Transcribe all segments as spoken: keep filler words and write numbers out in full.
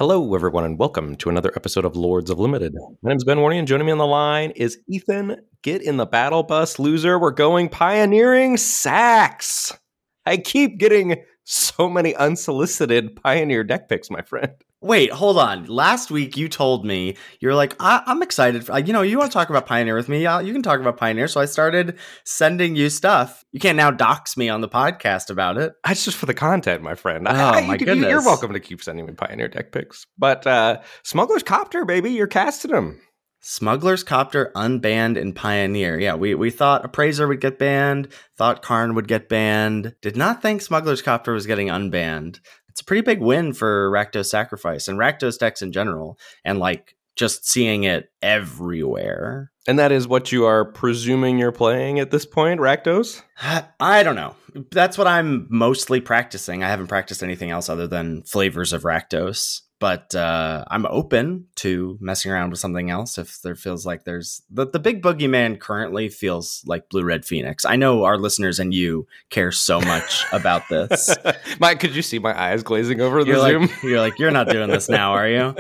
Hello, everyone, and welcome to another episode of Lords of Limited. My name is Ben Warney, and joining me on the line is Ethan. Get in the battle bus, loser. We're going pioneering Sax. I keep getting so many unsolicited Pioneer deck picks, my friend. Wait, hold on. Last week you told me, you're like, I- I'm excited. For, you know, you want to talk about Pioneer with me? Yeah, you can talk about Pioneer. So I started sending you stuff. You can't now dox me on the podcast about it. That's just for the content, my friend. Oh, I, I, my you, goodness. You're welcome to keep sending me Pioneer deck picks. But uh, Smuggler's Copter, baby, you're casting them. Smuggler's Copter unbanned in Pioneer. Yeah, we, we thought Appraiser would get banned, thought Karn would get banned. Did not think Smuggler's Copter was getting unbanned. It's a pretty big win for Rakdos Sacrifice and Rakdos decks in general. And like just seeing it everywhere. And that is what you are presuming you're playing at this point, Rakdos? I don't know. That's what I'm mostly practicing. I haven't practiced anything else other than flavors of Rakdos. But uh, I'm open to messing around with something else if there feels like there's... The, the big boogeyman currently feels like Blue Red Phoenix. I know our listeners and you care so much about this. Mike, could you see my eyes glazing over the you're Zoom? Like, you're like, you're not doing this now, are you?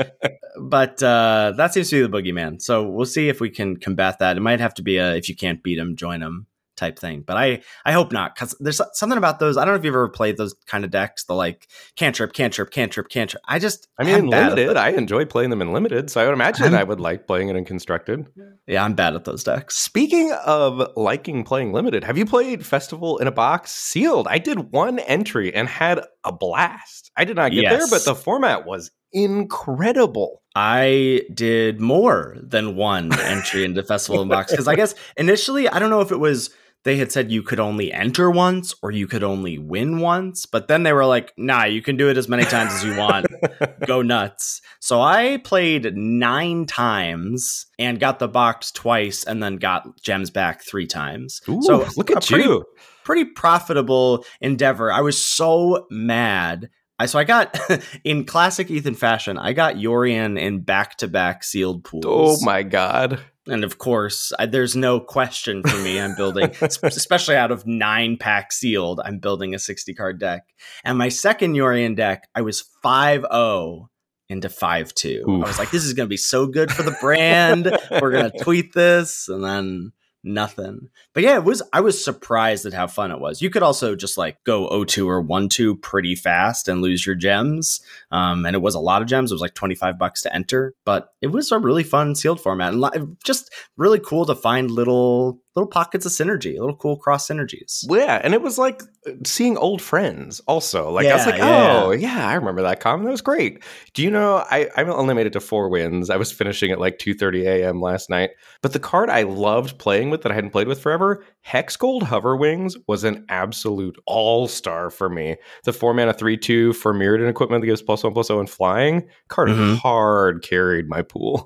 But uh, that seems to be the boogeyman. So we'll see if we can combat that. It might have to be a if you can't beat him, join him type thing. But I, I hope not, because there's something about those. I don't know if you've ever played those kind of decks, the like cantrip, cantrip, cantrip, cantrip. I just, I mean, in limited, I enjoy playing them in limited, so I would imagine I'm, I would like playing it in constructed. Yeah, I'm bad at those decks. Speaking of liking playing limited, have you played Festival in a Box Sealed? I did one entry and had a blast. I did not get yes. there, but the format was incredible. I did more than one entry into Festival in a Box because I guess initially, I don't know if it was they had said you could only enter once or you could only win once, but then they were like, nah, you can do it as many times as you want. Go nuts. So I played nine times and got the box twice and then got gems back three times. Ooh, so look at pretty, you. Pretty profitable endeavor. I was so mad. I, so I got, in classic Ethan fashion, I got Yorion in back-to-back sealed pools. Oh my God. And of course, I, there's no question for me. I'm building, especially out of nine pack sealed, I'm building a sixty card deck. And my second Yorion deck, I was five oh into five two. I was like, this is going to be so good for the brand. We're going to tweet this. And then nothing. But yeah, it was, I was surprised at how fun it was. You could also just like go oh two or one two pretty fast and lose your gems. Um, and it was a lot of gems. It was like twenty-five bucks to enter, but it was a really fun sealed format and li- just really cool to find little, little pockets of synergy, little cool cross synergies. Well, yeah. And it was like seeing old friends also. Like, yeah, I was like, yeah. oh, yeah, I remember that comment. That was great. Do you know, I, I only made it to four wins. I was finishing at like two thirty a.m. last night. But the card I loved playing with that I hadn't played with forever, Hexgold Hoverwings, was an absolute all-star for me. The four mana three two for Mirrodin equipment that gives plus one, plus oh, and flying. Card mm-hmm. hard carried my pool.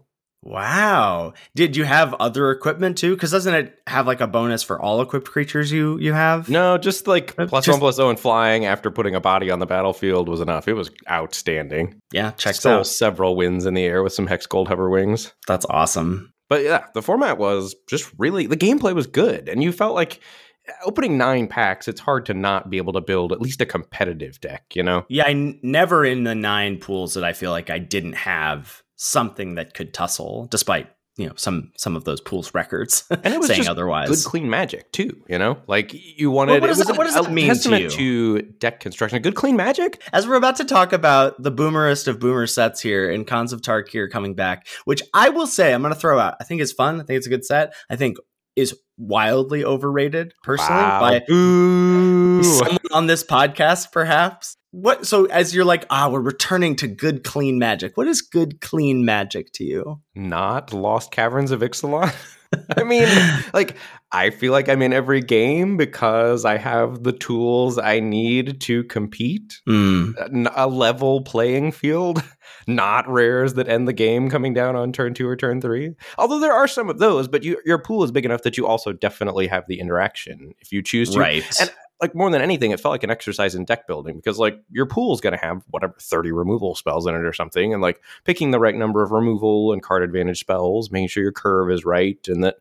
Wow. Did you have other equipment too? Because doesn't it have like a bonus for all equipped creatures you you have? No, just like plus just, one, plus oh, and flying after putting a body on the battlefield was enough. It was outstanding. Yeah, checks Stole out. several wins in the air with some Hexgold Hoverwings. That's awesome. But yeah, the format was just really, the gameplay was good. And you felt like opening nine packs, it's hard to not be able to build at least a competitive deck, you know? Yeah, I n- never in the nine pools that I feel like I didn't have something that could tussle, despite, you know, some some of those pools records and it was saying just otherwise. Good clean magic too, you know? Like you wanted, well, what, does it was that, what does that mean to you? to deck construction. Good clean magic? As we're about to talk about the boomerest of boomer sets here and Khans of Tarkir coming back, which I will say I'm going to throw out. I think it's fun. I think it's a good set. I think is wildly overrated personally wow. by Ooh. someone on this podcast, perhaps. What? So as you're like, ah, we're returning to good, clean magic. What is good, clean magic to you? Not Lost Caverns of Ixalan. I mean, like, I feel like I'm in every game because I have the tools I need to compete. Mm. A level playing field, not rares that end the game coming down on turn two or turn three. Although there are some of those, but you, your pool is big enough that you also definitely have the interaction if you choose to. Right. And like more than anything, it felt like an exercise in deck building because like your pool's going to have whatever thirty removal spells in it or something. And like picking the right number of removal and card advantage spells, making sure your curve is right and that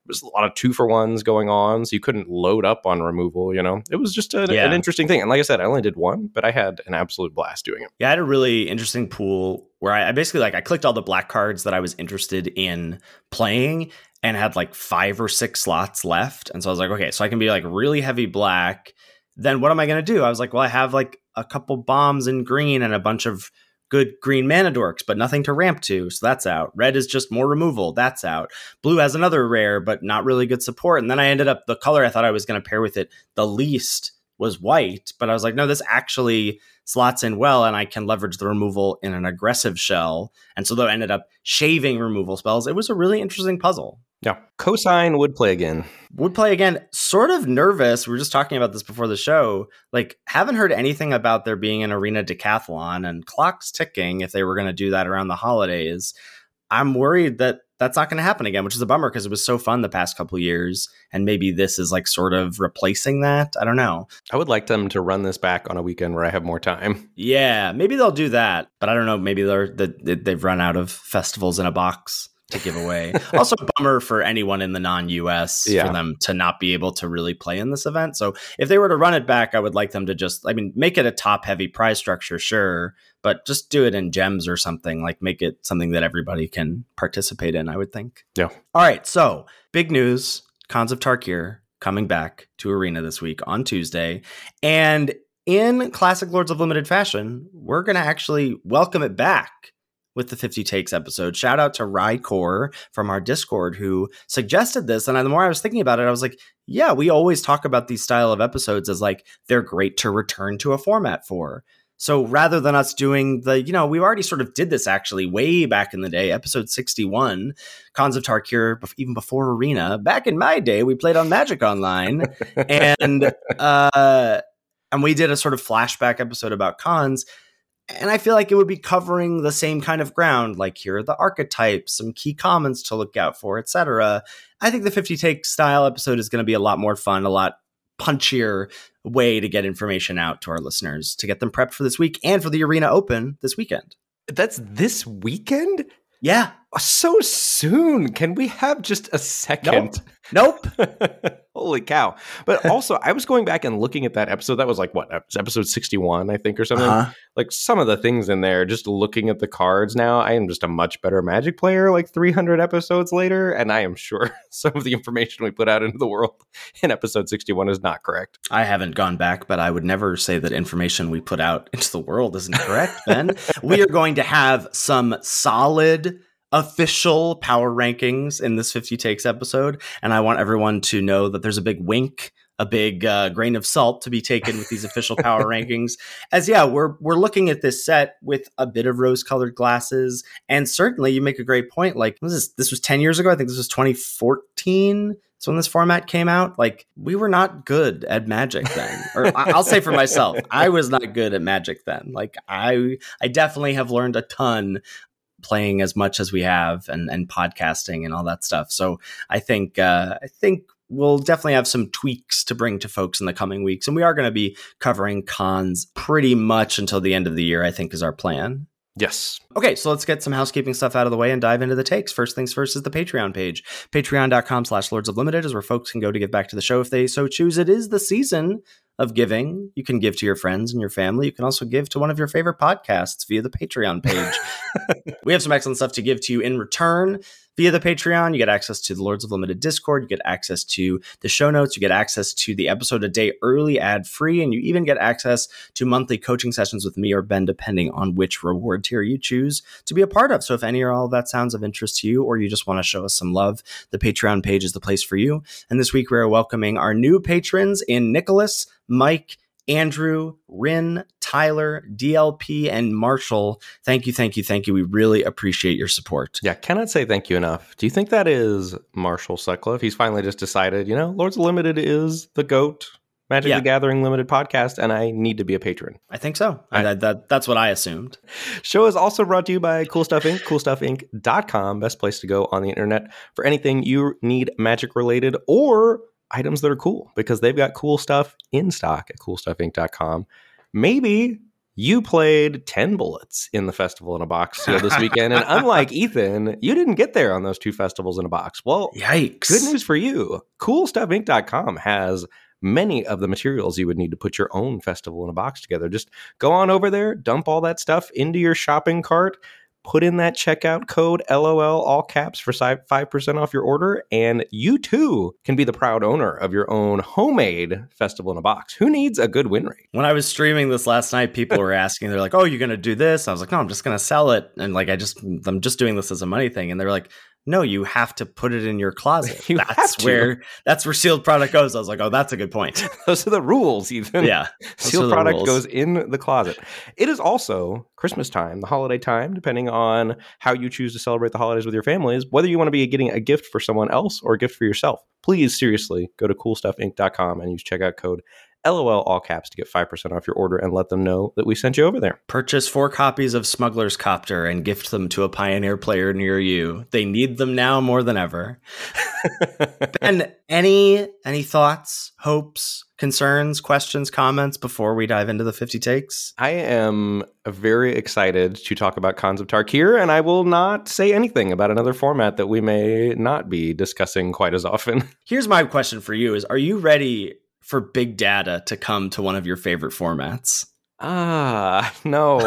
was a lot of two for ones going on, so you couldn't load up on removal, you know? It was just a, Yeah. an interesting thing. And like I said, I only did one, but I had an absolute blast doing it. Yeah, I had a really interesting pool where I, I basically like I clicked all the black cards that I was interested in playing and had like five or six slots left. And so I was like, okay, so I can be like really heavy black. Then what am I going to do? I was like, well, I have like a couple bombs in green and a bunch of good green mana dorks, but nothing to ramp to. So that's out. Red is just more removal. That's out. Blue has another rare, but not really good support. And then I ended up, the color I thought I was going to pair with it the least was white, but I was like, no, this actually slots in well, and I can leverage the removal in an aggressive shell. And so though I ended up shaving removal spells. It was a really interesting puzzle. Yeah. Cosine would play again. Would play again. Sort of nervous. We were just talking about this before the show. Like, haven't heard anything about there being an arena decathlon, and clock's ticking if they were going to do that around the holidays. I'm worried that that's not going to happen again, which is a bummer because it was so fun the past couple of years. And maybe this is like sort of replacing that. I don't know. I would like them to run this back on a weekend where I have more time. Yeah, maybe they'll do that. But I don't know. Maybe they're, they've run out of festivals in a box to give away. Also, bummer for anyone in the non-U S Yeah. for them to not be able to really play in this event. So if they were to run it back, I would like them to just, I mean, make it a top-heavy prize structure, sure, but just do it in gems or something. Like, make it something that everybody can participate in, I would think. Yeah. All right, so big news. Khans of Tarkir coming back to Arena this week on Tuesday. And in classic Lords of Limited fashion, we're going to actually welcome it back with the fifty Takes episode. Shout out to Rydcore from our Discord who suggested this. And the more I was thinking about it, I was like, yeah, we always talk about these style of episodes as like, they're great to return to a format for. So rather than us doing the, you know, we already sort of did this actually way back in the day, episode sixty-one, Khans of Tarkir, even before Arena. Back in my day, we played on Magic Online. and, uh, and we did a sort of flashback episode about Khans. And I feel like it would be covering the same kind of ground, like here are the archetypes, some key commons to look out for, et cetera. I think the fifty Take style episode is going to be a lot more fun, a lot punchier way to get information out to our listeners, to get them prepped for this week and for the Arena Open this weekend. That's this weekend? Yeah. So soon. Can we have just a second? Nope. Holy cow. But also, I was going back and looking at that episode. That was like, what, episode sixty-one, I think, or something. Uh-huh. Like some of the things in there, just looking at the cards now, I am just a much better Magic player like three hundred episodes later. And I am sure some of the information we put out into the world in episode sixty-one is not correct. I haven't gone back, but I would never say that information we put out into the world isn't correct, Ben. We are going to have some solid official power rankings in this fifty Takes episode. And I want everyone to know that there's a big wink, a big uh, grain of salt to be taken with these official power rankings. As yeah, we're we're looking at this set with a bit of rose-colored glasses. And certainly you make a great point. Like this is this was ten years ago. I think this was twenty fourteen. So when this format came out, like we were not good at Magic then. Or I'll say for myself, I was not good at Magic then. Like I I definitely have learned a ton playing as much as we have and, and podcasting and all that stuff. So I think uh, I think we'll definitely have some tweaks to bring to folks in the coming weeks. And we are going to be covering Khans pretty much until the end of the year, I think is our plan. Yes. Okay, so let's get some housekeeping stuff out of the way and dive into the takes. First things first is the Patreon page. Patreon.com slash Lords of Limited is where folks can go to give back to the show if they so choose. It is the season of giving. You can give to your friends and your family. You can also give to one of your favorite podcasts via the Patreon page. We have some excellent stuff to give to you in return. Via the Patreon, you get access to the Lords of Limited Discord, you get access to the show notes, you get access to the episode a day early ad-free, and you even get access to monthly coaching sessions with me or Ben, depending on which reward tier you choose to be a part of. So if any or all of that sounds of interest to you, or you just want to show us some love, the Patreon page is the place for you. And this week we are welcoming our new patrons in Nicholas, Mike, Andrew, Rin, Tyler, D L P, and Marshall. Thank you, thank you, thank you. We really appreciate your support. Yeah, cannot say thank you enough. Do you think that is Marshall Sutcliffe? He's finally just decided, you know, Lords of Limited is the GOAT Magic Yeah. the Gathering Limited podcast, and I need to be a patron. I think so. I- that, that, that's what I assumed. Show is also brought to you by Cool Stuff Incorporated. cool stuff inc dot com, best place to go on the internet for anything you need Magic related or items that are cool, because they've got cool stuff in stock at cool stuff inc dot com. Maybe You played ten bullets in the Festival in a Box seal this weekend, and unlike Ethan, you didn't get there on those two festivals in a box. Well, yikes. Good news for you. cool stuff inc dot com has many of the materials you would need to put your own Festival in a Box together. Just go on over there, dump all that stuff into your shopping cart, put in that checkout code, LOL, all caps, for five percent off your order, and you too can be the proud owner of your own homemade Festival in a Box. Who needs a good win rate? When I was streaming this last night, people were asking, they're like, oh, you're going to do this? I was like, no, I'm just going to sell it. And like, I just, I'm just doing this as a money thing. And they're like, no, you have to put it in your closet. You that's where that's where sealed product goes. I was like, oh, that's a good point. Those are the rules, Ethan. Yeah. Sealed product goes in the closet. It is also Christmas time, the holiday time, depending on how you choose to celebrate the holidays with your families, whether you want to be getting a gift for someone else or a gift for yourself. Please, seriously, go to cool stuff inc dot com and use checkout code LOL, all caps, to get five percent off your order and let them know that we sent you over there. Purchase four copies of Smuggler's Copter and gift them to a Pioneer player near you. They need them now more than ever. Ben, any any thoughts, hopes, concerns, questions, comments before we dive into the fifty takes? I am very excited to talk about Khans of Tarkir, and I will not say anything about another format that we may not be discussing quite as often. Here's my question for you: is are you ready for big data to come to one of your favorite formats? Ah, no.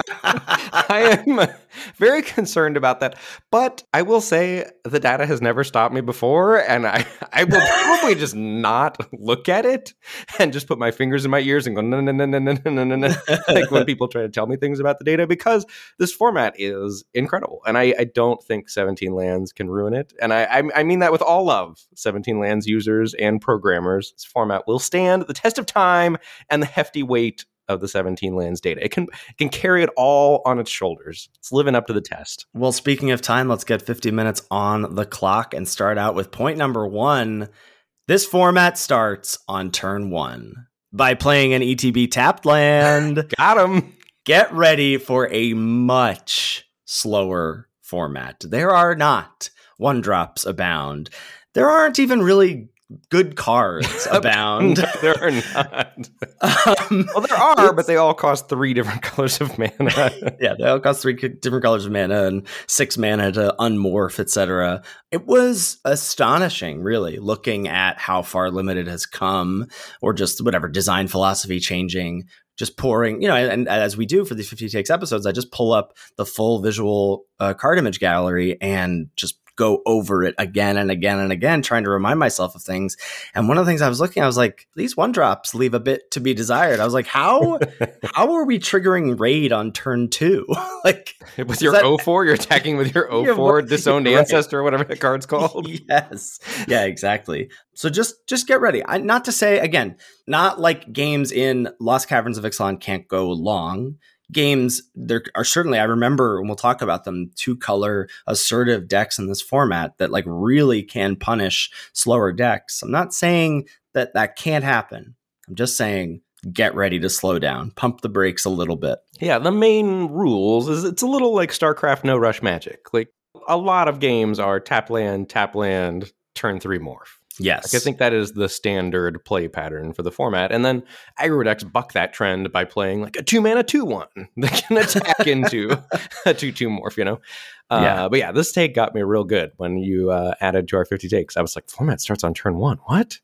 I am very concerned about that. But I will say the data has never stopped me before, and I, I will probably just not look at it and just put my fingers in my ears and go, no, no, no, no, no, no, no, no, like when people try to tell me things about the data, because this format is incredible. And I, I don't think seventeen lands can ruin it. And I, I, I mean that with all love, seventeen lands users and programmers. This format will stand the test of time and the hefty weight of the seventeen lands data. It can it can carry it all on its shoulders. It's living up to the test. Well, speaking of time, let's get fifty minutes on the clock and start out with point number one. This format starts on turn one by playing an E T B tapped land. Got him. Get ready for a much slower format. There are not one drops abound. There aren't even really good cards abound. No, there are not. Um, well, there are, but they all cost three different colors of mana. Yeah, they all cost three different colors of mana and six mana to unmorph, et cetera. It was astonishing, really, looking at how far Limited has come, or just whatever design philosophy changing. Just pouring, you know, and, and as we do for these fifty takes episodes, I just pull up the full visual uh, card image gallery and just go over it again and again and again, trying to remind myself of things. And one of the things I was looking at, I was like, these one drops leave a bit to be desired. I was like, how how are we triggering raid on turn two? Like with your that, O four, you're attacking with your O four disowned right. ancestor, or whatever the card's called. Yes. Yeah, exactly. So just just get ready. I, not to say, again, not like games in Lost Caverns of Ixalan can't go long. Games, there are certainly, I remember, and we'll talk about them, two color assertive decks in this format that like really can punish slower decks. I'm not saying that that can't happen. I'm just saying get ready to slow down, pump the brakes a little bit. Yeah, the main rules is it's a little like StarCraft No Rush Magic. Like a lot of games are tap land, tap land, turn three morph. Yes. Like I think that is the standard play pattern for the format. And then aggro decks buck that trend by playing like a two mana two one that can attack into a two two morph, you know? Uh, yeah. But yeah, this take got me real good when you uh, added to our fifty takes. I was like, format starts on turn one. What?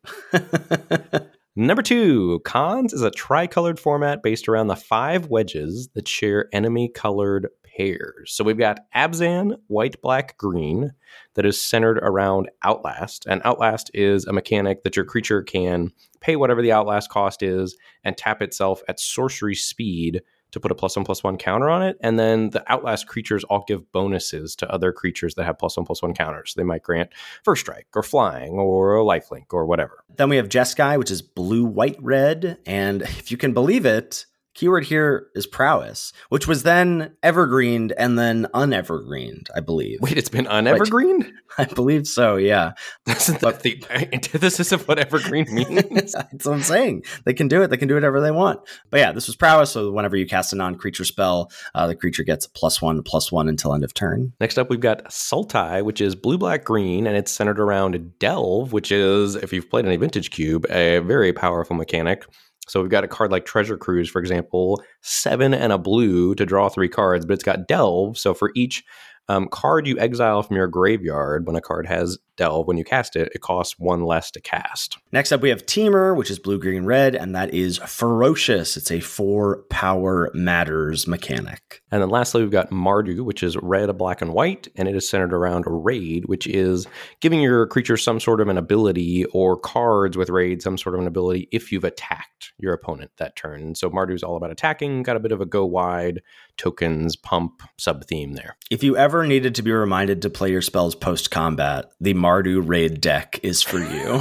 Number two, Khans is a tricolored format based around the five wedges that share enemy-colored pairs. So we've got Abzan, white, black, green, that is centered around Outlast. And Outlast is a mechanic that your creature can pay whatever the Outlast cost is and tap itself at sorcery speed to put a plus one, plus one counter on it. And then the Outlast creatures all give bonuses to other creatures that have plus one, plus one counters. They might grant First Strike or Flying or Lifelink or whatever. Then we have Jeskai, which is blue, white, red. And if you can believe it, keyword here is prowess, which was then evergreened and then unevergreened, I believe. Wait, it's been unevergreened? I believe so, yeah. Isn't that the antithesis of what evergreen means? That's what I'm saying. They can do it. They can do whatever they want. But yeah, this was prowess, so whenever you cast a non-creature spell, uh, the creature gets plus one, plus one until end of turn. Next up, we've got Sultai, which is blue, black, green, and it's centered around Delve, which is, if you've played any Vintage Cube, a very powerful mechanic. So we've got a card like Treasure Cruise, for example, seven and a blue to draw three cards, but it's got Delve. So for each um, card you exile from your graveyard, when a card has Delve, when you cast it, it costs one less to cast. Next up, we have Temur, which is blue, green, red, and that is Ferocious. It's a four power matters mechanic. And then lastly, we've got Mardu, which is red, black, and white, and it is centered around Raid, which is giving your creature some sort of an ability, or cards with Raid some sort of an ability if you've attacked your opponent that turn. And so Mardu is all about attacking, got a bit of a go wide, tokens, pump sub-theme there. If you ever needed to be reminded to play your spells post-combat, the Mardu Raid deck is for you.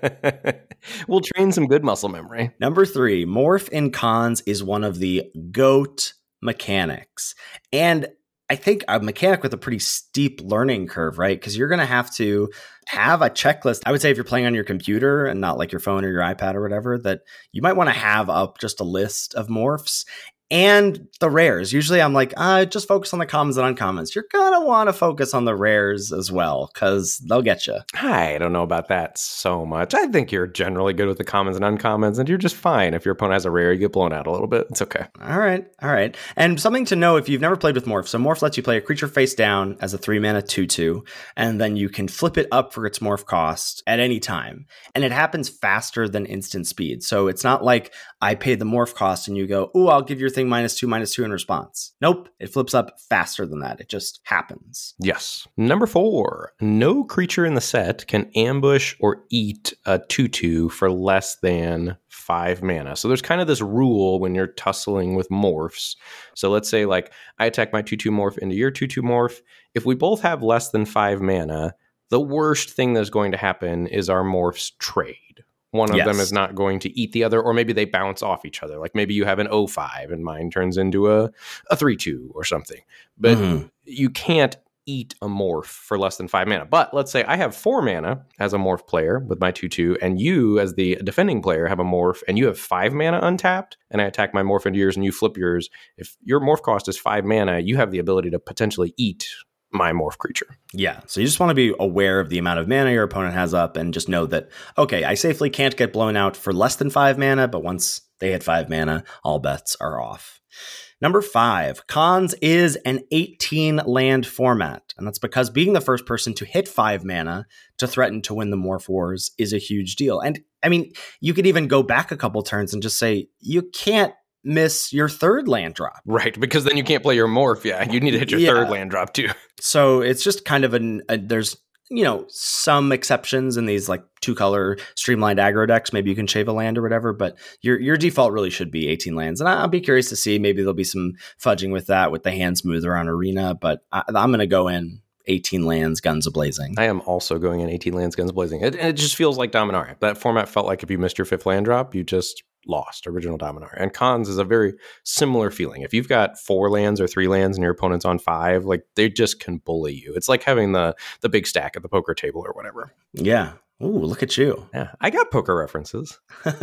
We'll train some good muscle memory. Number three, Morph in Cons is one of the GOAT mechanics. And I think a mechanic with a pretty steep learning curve, right? Because you're going to have to have a checklist. I would say if you're playing on your computer and not like your phone or your iPad or whatever, that you might want to have up just a list of morphs and the rares. Usually I'm like, uh, just focus on the commons and uncommons. You're going to want to focus on the rares as well, because they'll get you. I don't know about that so much. I think you're generally good with the commons and uncommons, and you're just fine. If your opponent has a rare, you get blown out a little bit. It's okay. All right. All right. And something to know if you've never played with Morph. So Morph lets you play a creature face down as a three mana two two, and then you can flip it up for its Morph cost at any time. And it happens faster than instant speed. So it's not like I pay the Morph cost and you go, ooh, I'll give your thing minus two, minus two in response. Nope. It flips up faster than that. It just happens. Yes. Number four, no creature in the set can ambush or eat a two two for less than five mana. So there's kind of this rule when you're tussling with morphs. So let's say like I attack my two two morph into your two two morph. If we both have less than five mana, the worst thing that's going to happen is our morphs trade. One of yes. them is not going to eat the other, or maybe they bounce off each other. Like maybe you have an oh five and mine turns into a, a three two or something. But mm-hmm. you can't eat a morph for less than five mana. But let's say I have four mana as a morph player with my two two, and you as the defending player have a morph, and you have five mana untapped, and I attack my morph into yours and you flip yours. If your morph cost is five mana, you have the ability to potentially eat my morph creature. Yeah. So you just want to be aware of the amount of mana your opponent has up and just know that, okay, I safely can't get blown out for less than five mana, but once they hit five mana, all bets are off. Number five, Cons is an eighteen land format. And that's because being the first person to hit five mana to threaten to win the Morph Wars is a huge deal. And I mean, you could even go back a couple turns and just say, you can't miss your third land drop. Right, because then you can't play your morph. Yeah, you need to hit your yeah. third land drop too. So it's just kind of an, a, there's, you know, some exceptions in these like two color streamlined aggro decks. Maybe you can shave a land or whatever, but your your default really should be eighteen lands. And I'll be curious to see, maybe there'll be some fudging with that with the hand smoother on Arena, but I, I'm going to go in eighteen lands, guns a-blazing. I am also going in eighteen lands, guns a-blazing. It, it just feels like Dominaria. That format felt like if you missed your fifth land drop, you just lost original Dominaria. And Cons is a very similar feeling. If you've got four lands or three lands and your opponent's on five, like they just can bully you. It's like having the the big stack at the poker table or whatever. Yeah. Ooh, look at you. Yeah, I got poker references.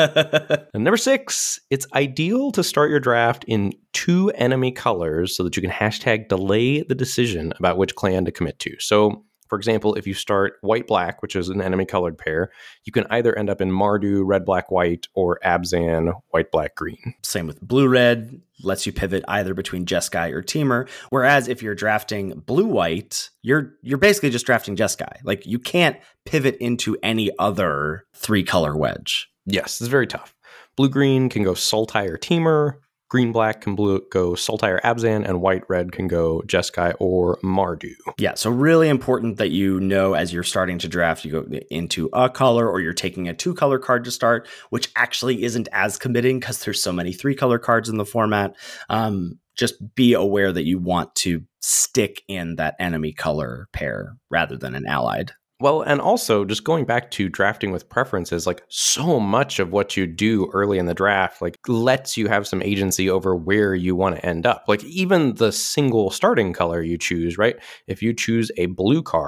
And number six, it's ideal to start your draft in two enemy colors so that you can hashtag delay the decision about which clan to commit to. So for example, if you start white-black, which is an enemy-colored pair, you can either end up in Mardu, red-black-white, or Abzan, white-black-green. Same with blue-red, lets you pivot either between Jeskai or Temur. Whereas if you're drafting blue-white, you're you're basically just drafting Jeskai. Like, you can't pivot into any other three-color wedge. Yes, it's very tough. Blue-green can go Sultai or Temur. Green-black can blue, go Sultai or Abzan, and white-red can go Jeskai or Mardu. Yeah, so really important that you know as you're starting to draft, you go into a color or you're taking a two-color card to start, which actually isn't as committing because there's so many three-color cards in the format. Um, just be aware that you want to stick in that enemy color pair rather than an allied. Well, and also just going back to drafting with preferences, like so much of what you do early in the draft, like lets you have some agency over where you want to end up. Like even the single starting color you choose, right? If you choose a blue card,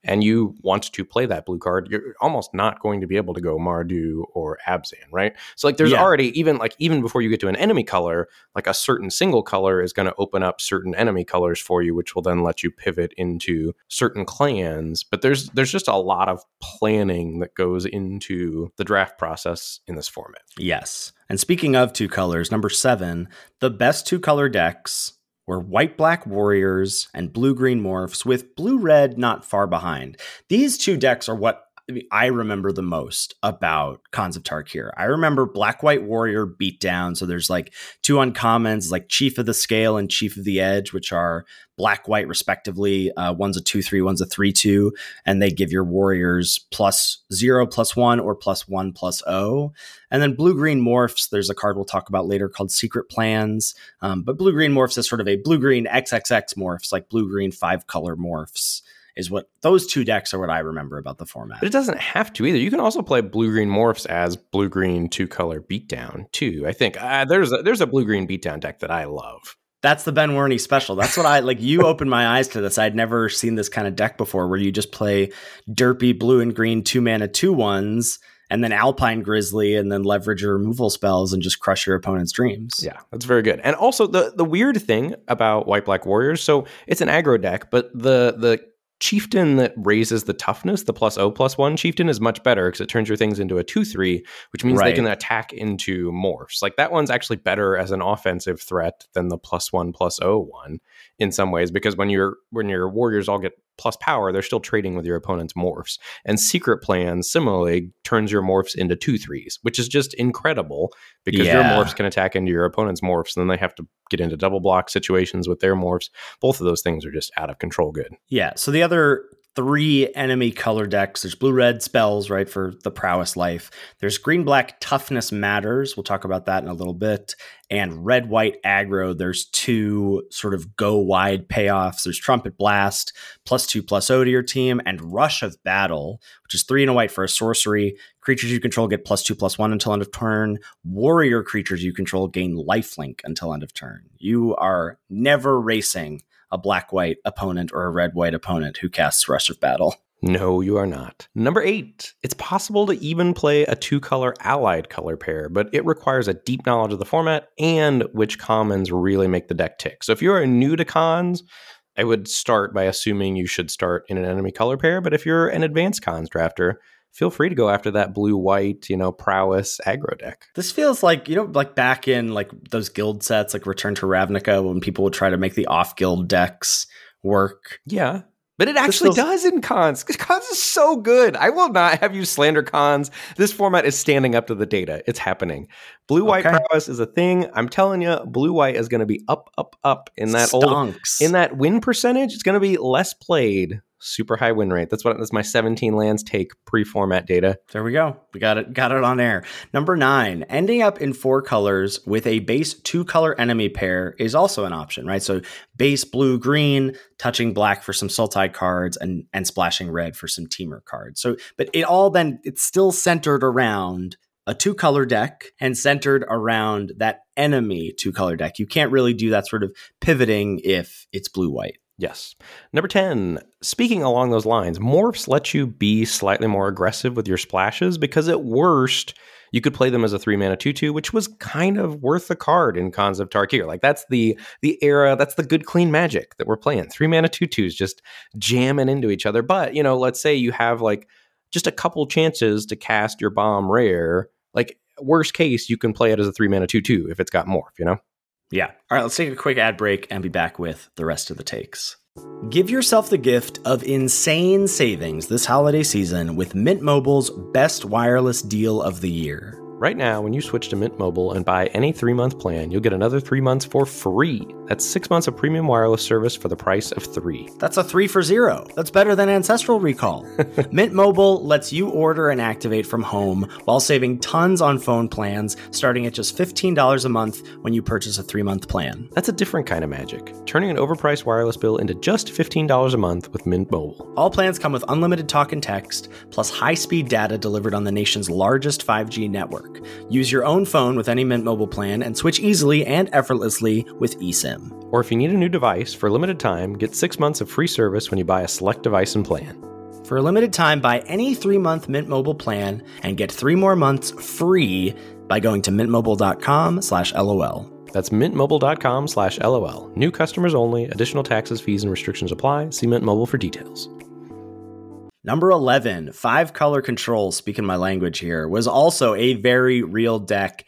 and you want to play that blue card, you're almost not going to be able to go Mardu or Abzan, right? So like there's yeah. already, even like even before you get to an enemy color, like a certain single color is going to open up certain enemy colors for you, which will then let you pivot into certain clans. But there's there's just a lot of planning that goes into the draft process in this format. Yes. And speaking of two colors, number seven, the best two color decks were white-black warriors and blue-green morphs, with blue-red not far behind. These two decks are what I remember the most about Khans of Tarkir. I remember black-white warrior beatdown. So there's like two uncommons, like Chief of the Scale and Chief of the Edge, which are black-white respectively. Uh, one's a two three, one's a three two, and they give your warriors plus zero, plus one, or plus one, plus O. And then blue-green morphs, there's a card we'll talk about later called Secret Plans. Um, but blue-green morphs is sort of a blue-green X X X morphs, like blue-green five-color morphs. Is what those two decks are what I remember about the format. But it doesn't have to either. You can also play blue-green morphs as blue-green two-color beatdown too. I think uh, there's a, there's a blue-green beatdown deck that I love. That's the Ben Werney special. That's what I like. You opened my eyes to this. I'd never seen this kind of deck before, where you just play derpy blue and green two mana two ones, and then Alpine Grizzly, and then leverage your removal spells and just crush your opponent's dreams. Yeah, that's very good. And also the the weird thing about white-black warriors, so it's an aggro deck, but the the Chieftain that raises the toughness, the plus O plus one Chieftain, is much better because it turns your things into a two three, which means right. they can attack into morphs. Like that one's actually better as an offensive threat than the plus one plus O one in some ways, because when your when your warriors all get plus power, they're still trading with your opponent's morphs. And Secret Plans similarly turns your morphs into two threes, which is just incredible because yeah. your morphs can attack into your opponent's morphs, and then they have to get into double block situations with their morphs. Both of those things are just out of control good. Yeah. So the other three enemy color decks, there's blue-red spells, right, for the prowess life. There's green-black toughness matters. We'll talk about that in a little bit. And red-white aggro, there's two sort of go-wide payoffs. There's Trumpet Blast, plus two, plus O to your team, and Rush of Battle, which is three and a white for a sorcery. Creatures you control get plus two, plus one until end of turn. Warrior creatures you control gain lifelink until end of turn. You are never racing a black-white opponent or a red-white opponent who casts Rush of Battle. No, you are not. Number eight, it's possible to even play a two-color allied color pair, but it requires a deep knowledge of the format and which commons really make the deck tick. So if you're new to Khans, I would start by assuming you should start in an enemy color pair, but if you're an advanced Khans drafter, feel free to go after that blue-white, you know, prowess aggro deck. This feels like, you know, like back in like those guild sets, like Return to Ravnica, when people would try to make the off-guild decks work. Yeah. But it actually feels- does in Khans. Khans is so good. I will not have you slander Khans. This format is standing up to the data. It's happening. Blue-white okay. prowess is a thing. I'm telling you, blue-white is going to be up, up, up in that Stonks. old in that win percentage. It's going to be less played. Super high win rate. That's what that's my seventeen lands take pre-format data. There we go. We got it. Got it on air. Number nine, ending up in four colors with a base two color enemy pair is also an option, right? So base blue green, touching black for some Sultai cards, and and splashing red for some Temur cards. So, but it all then it's still centered around a two color deck and centered around that enemy two color deck. You can't really do that sort of pivoting if it's blue white. Yes. Number ten, speaking along those lines, morphs let you be slightly more aggressive with your splashes because at worst, you could play them as a three mana two two, which was kind of worth a card in Khans of Tarkir. Like that's the the era, that's the good clean magic that we're playing. Three mana two twos just jamming into each other. But, you know, let's say you have like just a couple chances to cast your bomb rare. Like worst case, you can play it as a three mana two two if it's got morph, you know? Yeah. All right, let's take a quick ad break and be back with the rest of the takes. Give yourself the gift of insane savings this holiday season with Mint Mobile's best wireless deal of the year. Right now, when you switch to Mint Mobile and buy any three-month plan, you'll get another three months for free. That's six months of premium wireless service for the price of three. That's a three for zero. That's better than Ancestral Recall. Mint Mobile lets you order and activate from home while saving tons on phone plans, starting at just fifteen dollars a month when you purchase a three-month plan. That's a different kind of magic, turning an overpriced wireless bill into just fifteen dollars a month with Mint Mobile. All plans come with unlimited talk and text, plus high-speed data delivered on the nation's largest five G network. Use your own phone with any Mint Mobile plan and switch easily and effortlessly with eSIM. Or if you need a new device, for a limited time, get six months of free service when you buy a select device and plan. For a limited time, buy any three-month Mint Mobile plan and get three more months free by going to mintmobile.com slash LOL. That's mintmobile.com slash LOL. New customers only. Additional taxes, fees, and restrictions apply. See Mint Mobile for details. Number eleven, Five Color Control, speaking my language here, was also a very real deck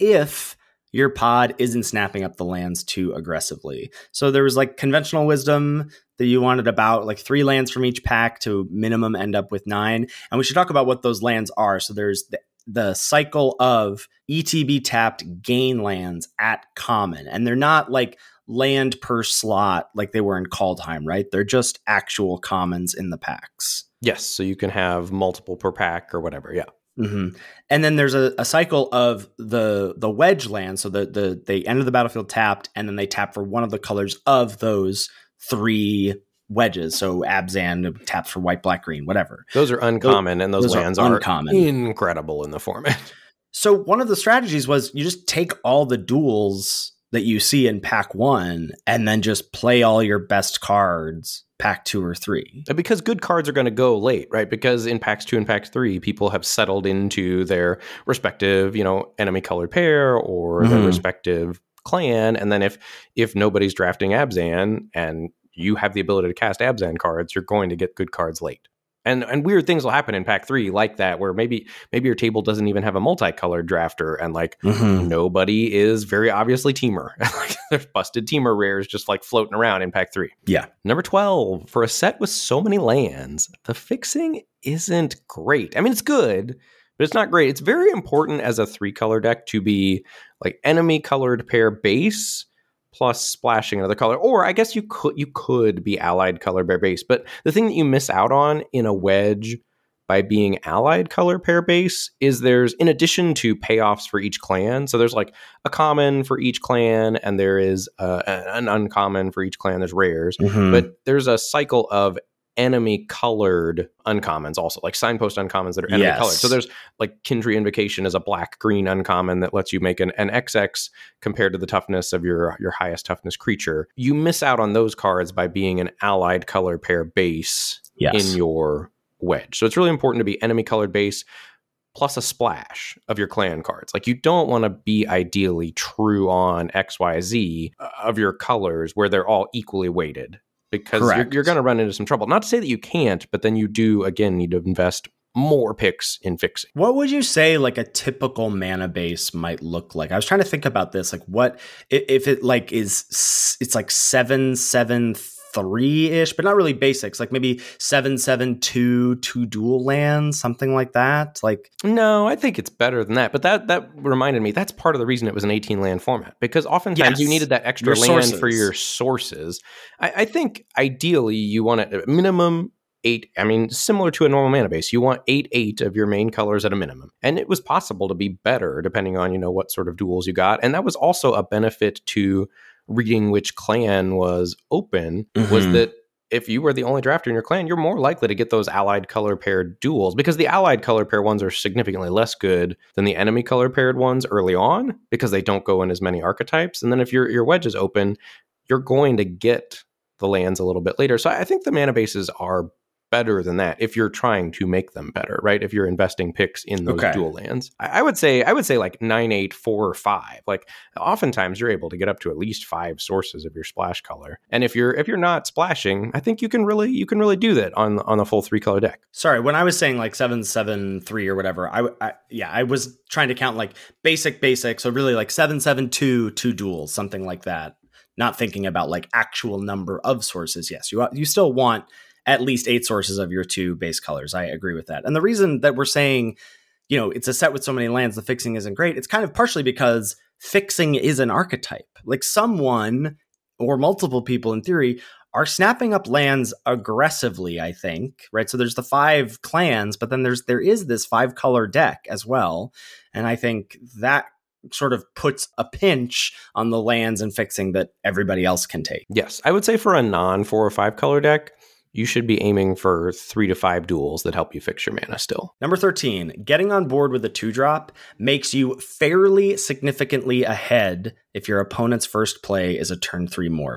if your pod isn't snapping up the lands too aggressively. So there was like conventional wisdom that you wanted about like three lands from each pack to minimum end up with nine. And we should talk about what those lands are. So there's the, the cycle of E T B tapped gain lands at common. And they're not like land per slot like they were in Kaldheim, right? They're just actual commons in the packs. Yes, so you can have multiple per pack or whatever, yeah. Mm-hmm. And then there's a, a cycle of the the wedge land. So the, the they enter the battlefield tapped, and then they tap for one of the colors of those three wedges. So Abzan taps for white, black, green, whatever. Those are uncommon, those, and those, those lands are, uncommon. are incredible in the format. So one of the strategies was you just take all the duels that you see in pack one and then just play all your best cards pack two or three. Because good cards are going to go late, right? Because in packs two and packs three, people have settled into their respective, you know, enemy colored pair or mm-hmm. their respective clan. And then if if nobody's drafting Abzan and you have the ability to cast Abzan cards, you're going to get good cards late. And and weird things will happen in pack three like that, where maybe maybe your table doesn't even have a multicolored drafter, and like mm-hmm. nobody is very obviously teamer. Like there's busted teamer rares just like floating around in pack three. Yeah. Number twelve, for a set with so many lands, the fixing isn't great. I mean, it's good, but it's not great. It's very important as a three color deck to be like enemy colored pair base plus splashing another color. Or I guess you could you could be allied color pair base. But the thing that you miss out on in a wedge by being allied color pair base is there's, in addition to payoffs for each clan, so there's like a common for each clan, and there is uh, an uncommon for each clan. There's rares. Mm-hmm. But there's a cycle of enemy colored uncommons also, like signpost uncommons that are enemy yes. colored. So there's like Kindry Invocation is a black green uncommon that lets you make an, an X X compared to the toughness of your your highest toughness creature. You miss out on those cards by being an allied color pair base yes. in your wedge. So it's really important to be enemy colored base plus a splash of your clan cards. Like you don't want to be ideally true on X Y Z of your colors where they're all equally weighted. Because Correct. you're, you're going to run into some trouble. Not to say that you can't, but then you do, again, need to invest more picks in fixing. What would you say like a typical mana base might look like? I was trying to think about this. Like what, if it like is, it's like seven, seven, three-ish, but not really basics. Like maybe seven, seven, two, two dual lands, something like that. Like no, I think it's better than that. But that that reminded me, that's part of the reason it was an eighteen land format, because oftentimes yes. you needed that extra your land sources. for your sources. I, I think ideally you want it at minimum eight. I mean, similar to a normal mana base, you want eight, eight of your main colors at a minimum. And it was possible to be better depending on, you know, what sort of duels you got. And that was also a benefit to reading which clan was open, mm-hmm. was that if you were the only drafter in your clan, you're more likely to get those allied color paired duels, because the allied color pair ones are significantly less good than the enemy color paired ones early on, because they don't go in as many archetypes. And then if your your wedge is open, you're going to get the lands a little bit later. So I think the mana bases are better than that if you're trying to make them better, right? If you're investing picks in those okay. dual lands. I, I would say I would say like nine, eight, four, or five. Like oftentimes you're able to get up to at least five sources of your splash color. And if you're if you're not splashing, I think you can really you can really do that on on a full three color deck. Sorry, when I was saying like seven, seven, three or whatever, I, I yeah, I was trying to count like basic basic. So really like seven, seven, two, two duels, something like that. Not thinking about like actual number of sources. Yes, you you still want at least eight sources of your two base colors. I agree with that. And the reason that we're saying, you know, it's a set with so many lands, the fixing isn't great, it's kind of partially because fixing is an archetype. Like someone or multiple people in theory are snapping up lands aggressively, I think, right? So there's the five clans, but then there's there is this five color deck as well. And I think that sort of puts a pinch on the lands and fixing that everybody else can take. Yes, I would say for a non four or five color deck, you should be aiming for three to five duels that help you fix your mana still. Number thirteen, getting on board with a two-drop makes you fairly significantly ahead if your opponent's first play is a turn three morph.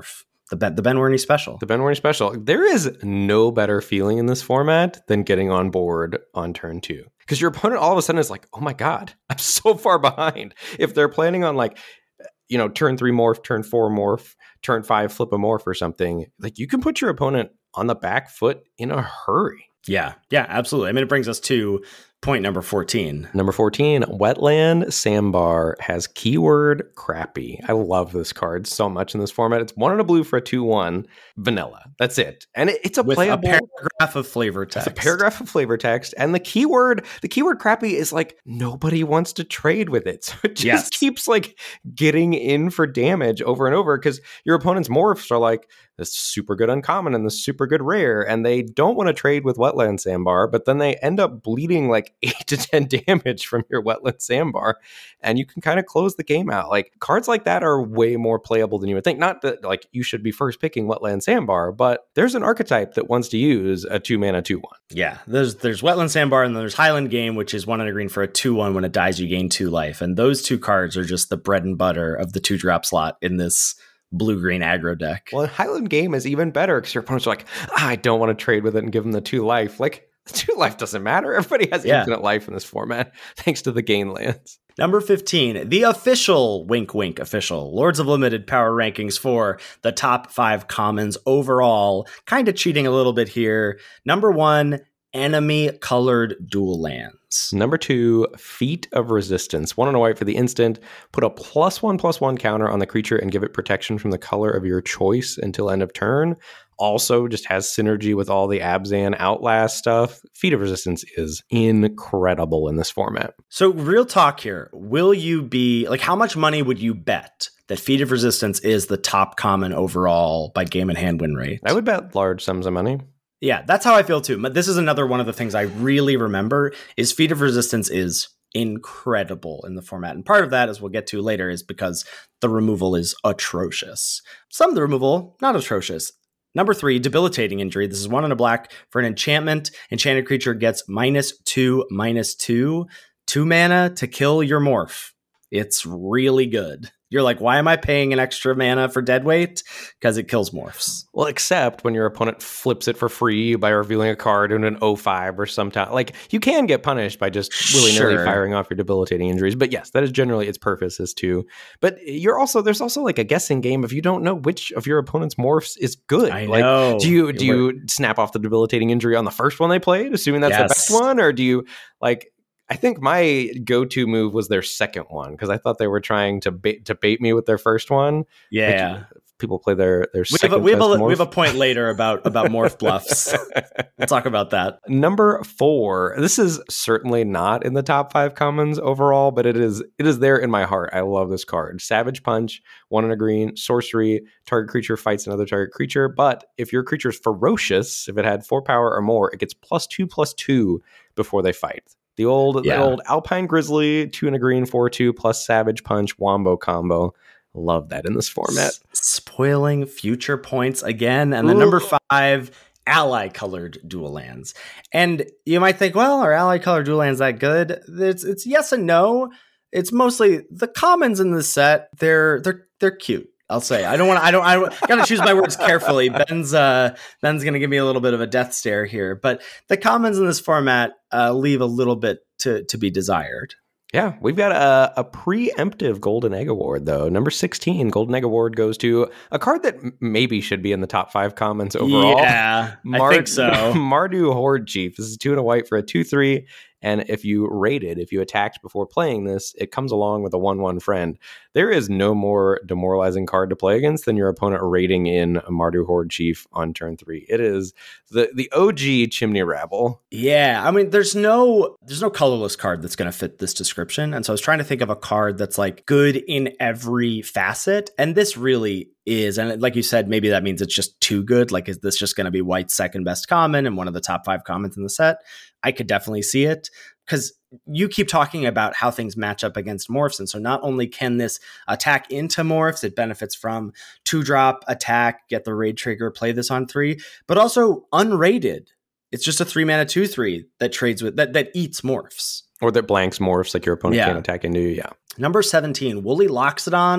The Ben, the Ben Werney special. The Ben Werney special. There is no better feeling in this format than getting on board on turn two. Because your opponent all of a sudden is like, oh my God, I'm so far behind. If they're planning on like, you know, turn three morph, turn four morph, turn five flip a morph or something, like you can put your opponent on the back foot in a hurry. Yeah, yeah, absolutely. I mean, it brings us to point number fourteen. Number fourteen, Wetland Sandbar has keyword crappy. I love this card so much in this format. It's one and a blue for a two one vanilla. That's it. And it, it's a With playable a paragraph of flavor text. It's a paragraph of flavor text. And the keyword, the keyword crappy is like nobody wants to trade with it. So it just Yes. keeps like getting in for damage over and over because your opponent's morphs are like this super good uncommon and this super good rare. And they don't want to trade with Wetland Sandbar, but then they end up bleeding like eight to ten damage from your Wetland Sandbar. And you can kind of close the game out. Like cards like that are way more playable than you would think. Not that like you should be first picking Wetland Sandbar, but there's an archetype that wants to use a two mana two one. Yeah, there's there's Wetland Sandbar and then there's Highland Game, which is one and a green for a two one. When it dies, you gain two life. And those two cards are just the bread and butter of the two drop slot in this blue-green aggro deck. Well, Highland Game is even better because your opponents are like, ah, I don't want to trade with it and give them the two life. Like, the two life doesn't matter. Everybody has Yeah. infinite life in this format, thanks to the gain lands. Number fifteen, the official, wink wink official, Lords of Limited power rankings for the top five commons overall. Kind of cheating a little bit here. Number one, enemy colored dual lands. Number two, Feat of Resistance. One and a white for the instant. Put a plus one, plus one counter on the creature and give it protection from the color of your choice until end of turn. Also just has synergy with all the Abzan Outlast stuff. Feat of Resistance is incredible in this format. So real talk here. Will you be, like, how much money would you bet that Feat of Resistance is the top common overall by game and hand win rate? I would bet large sums of money. Yeah, that's how I feel too. But this is another one of the things I really remember is Feat of Resistance is incredible in the format. And part of that, as we'll get to later, is because the removal is atrocious. Some of the removal, not atrocious. Number three, Debilitating Injury. This is one in a black for an enchantment. Enchanted creature gets minus two, minus two, two mana to kill your morph. It's really good. You're like, why am I paying an extra mana for deadweight? Because it kills morphs. Well, except when your opponent flips it for free by revealing a card in an oh five or sometime. Like, you can get punished by just willy-nilly Sure. firing off your debilitating injuries. But yes, that is generally its purpose is to. But you're also, there's also like a guessing game if you don't know which of your opponent's morphs is good. I like, know. do you do you snap off the debilitating injury on the first one they played, assuming that's the Yes. best one? Or do you, like, I think my go-to move was their second one because I thought they were trying to bait, to bait me with their first one. Yeah. Like, people play their their We have, a, second we, have a, best we have a morph. point later about, about morph bluffs. We'll talk about that. Number four. This is certainly not in the top five commons overall, but it is it is there in my heart. I love this card. Savage Punch, one and a green, sorcery. Target creature fights another target creature. But if your creature is ferocious, if it had four power or more, it gets plus two plus two before they fight. The old Yeah. the old Alpine Grizzly, two and a green, four two plus Savage Punch wombo combo. Love that in this format. S- spoiling future points again. And then number five, ally colored dual lands. And you might think, well, are ally colored dual lands that good? It's it's yes and no. It's mostly the commons in this set. They're they're they're cute. I'll say. I don't want to. I don't. I gotta choose my words carefully. Ben's uh, Ben's gonna give me a little bit of a death stare here, but the commons in this format uh, leave a little bit to to be desired. Yeah, we've got a, a preemptive Golden Egg Award, though. Number sixteen, Golden Egg Award goes to a card that m- maybe should be in the top five commons overall. Yeah, Mar- I think so. Mardu Horde Chief. This is two and a white for a two three. And if you raided, if you attacked before playing this, it comes along with a one one friend. There is no more demoralizing card to play against than your opponent raiding in a Mardu Horde Chief on turn three. It is the, the O G Chimney Rabble. Yeah, I mean, there's no there's no colorless card that's going to fit this description, and so I was trying to think of a card that's like good in every facet, and this really is. And like you said, maybe that means it's just too good. Like, is this just going to be White's second best common and one of the top five commons in the set? I could definitely see it because you keep talking about how things match up against morphs. And so not only can this attack into morphs, it benefits from two drop attack, get the raid trigger, play this on three, but also unrated. It's just a three mana two three that trades with that that eats morphs. Or that blanks morphs like your opponent Yeah. can't attack into. Yeah. Number seventeen, Woolly Loxodon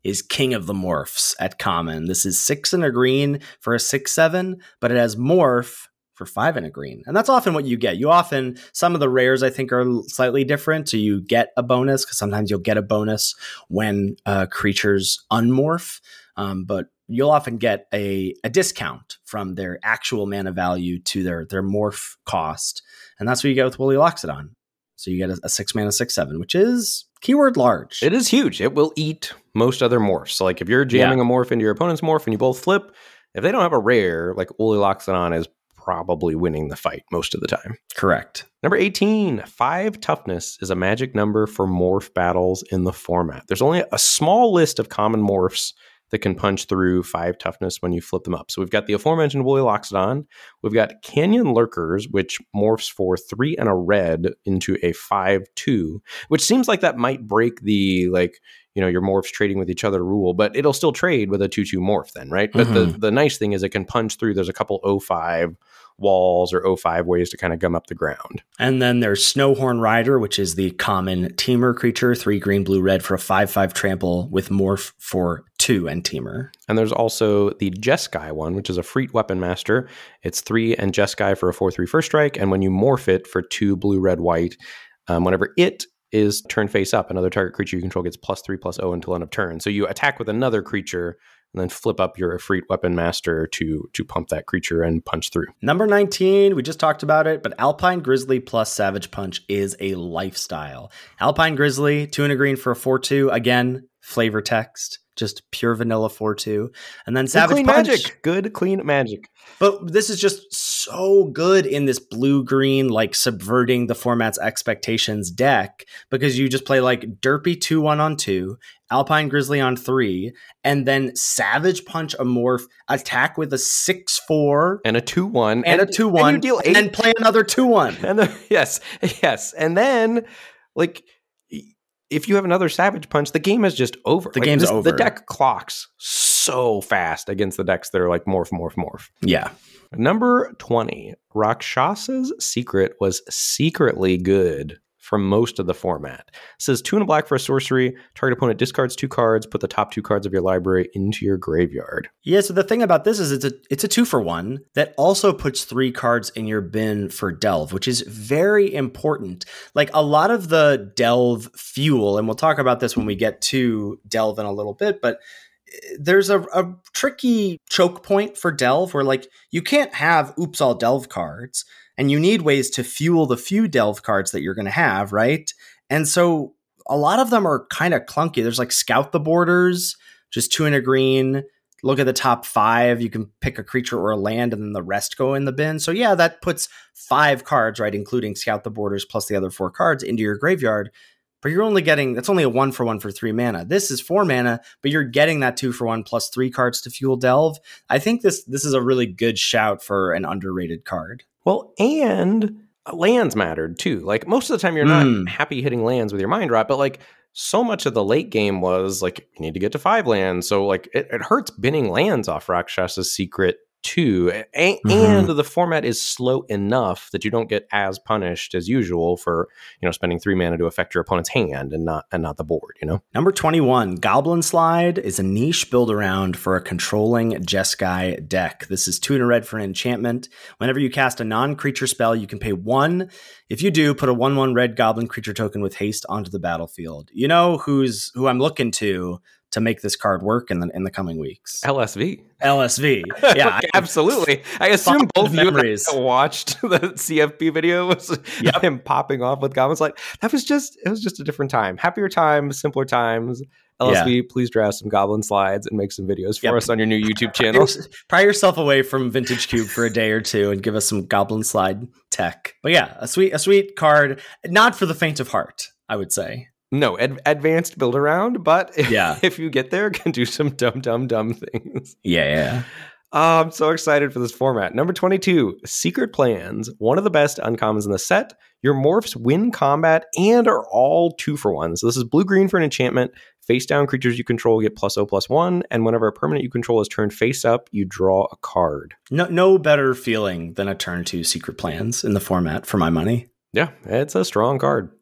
is King of the Morphs at common. This is six and a green for a six seven, but it has morph for five and a green. And that's often what you get. You often, some of the rares I think are slightly different. So you get a bonus because sometimes you'll get a bonus when uh, creatures unmorph. Um, but you'll often get a, a discount from their actual mana value to their, their morph cost. And that's what you get with Woolly Loxodon. So you get a, a six mana, six, seven, which is keyword large. It is huge. It will eat most other morphs. So like if you're jamming yeah. a morph into your opponent's morph and you both flip, if they don't have a rare, like Woolly Loxodon is probably winning the fight most of the time. Correct. Number eighteen, five toughness is a magic number for morph battles in the format. There's only a small list of common morphs that can punch through five toughness when you flip them up. So we've got the aforementioned Woolly Loxodon. We've got Canyon Lurkers, which morphs for three and a red into a five two, which seems like that might break the, like, you know, your morphs trading with each other rule, but it'll still trade with a two two morph then, right? But mm-hmm. the, the nice thing is it can punch through. There's a couple oh five walls or oh five ways to kind of gum up the ground. And then there's Snowhorn Rider, which is the common Teamer creature, three green, blue, red for a five five trample with morph for two and Teamer. And there's also the Jeskai one, which is a Freet Weapon Master. It's three and Jeskai for a four three first strike. And when you morph it for two blue, red, white, um, whenever it is turn face up, another target creature you control gets plus three plus oh until end of turn. So you attack with another creature and then flip up your Efreet Weapon Master to to pump that creature and punch through. Number nineteen, we just talked about it, but Alpine Grizzly plus Savage Punch is a lifestyle. Alpine Grizzly, two and a green for a four two. Again, flavor text, just pure vanilla four two. And then Savage clean Punch. Magic. Good, clean magic. But this is just so good in this blue-green, like subverting the format's expectations deck, because you just play like Derpy two one on two, Alpine Grizzly on three, and then Savage Punch a morph, attack with a six four. And a two one. And, and a two one. And, you deal eight. And play another two one. And the, yes, yes. And then, like, if you have another Savage Punch, the game is just over. The like, game's this, over. The deck clocks so fast against the decks that are like morph, morph, morph. Yeah. Number twenty, Rakshas's Secret was secretly good for most of the format. It says two and a black for a sorcery. Target opponent discards two cards. Put the top two cards of your library into your graveyard. Yeah, so the thing about this is it's a it's a two for one that also puts three cards in your bin for Delve, which is very important. Like a lot of the Delve fuel, and we'll talk about this when we get to Delve in a little bit, but there's a, a tricky choke point for Delve where like you can't have oops all Delve cards, and you need ways to fuel the few Delve cards that you're going to have, right? And so a lot of them are kind of clunky. There's like Scout the Borders, just two and a green. Look at the top five. You can pick a creature or a land, and then the rest go in the bin. So yeah, that puts five cards, right, including Scout the Borders plus the other four cards into your graveyard. But you're only getting, that's only a one for one for three mana. This is four mana, but you're getting that two for one plus three cards to fuel Delve. I think this this is a really good shout for an underrated card. Well, and lands mattered too. Like most of the time you're not mm. happy hitting lands with your Mind Rot, but like so much of the late game was like, you need to get to five lands. So like it, it hurts binning lands off Rakshas's Secret too. And, mm-hmm. and the format is slow enough that you don't get as punished as usual for, you know, spending three mana to affect your opponent's hand and not and not the board, you know? Number twenty-one, Goblin Slide is a niche build around for a controlling Jeskai deck. This is two and a red for an enchantment. Whenever you cast a non-creature spell, you can pay one. If you do, put a one one red goblin creature token with haste onto the battlefield. You know who's who I'm looking to to make this card work in the in the coming weeks. L S V. L S V. Yeah, absolutely. I assume both of you watched the C F P video was yep. him popping off with Goblin Slide. That was just it was just a different time. Happier times, simpler times. L S V, yeah. Please draft some Goblin Slides and make some videos for yep. us on your new YouTube channel. Pry yourself away from Vintage Cube for a day or two and give us some Goblin Slide tech. But yeah, a sweet a sweet card, not for the faint of heart, I would say. No, ad- advanced build around, but if, yeah. if you get there, can do some dumb, dumb, dumb things. Yeah, yeah. Oh, I'm so excited for this format. Number twenty-two, Secret Plans. One of the best uncommons in the set. Your morphs win combat and are all two for one. So this is blue-green for an enchantment. Face down creatures you control get plus O plus one. And whenever a permanent you control is turned face up, you draw a card. No, no better feeling than a turn two Secret Plans in the format for my money. Yeah, it's a strong card.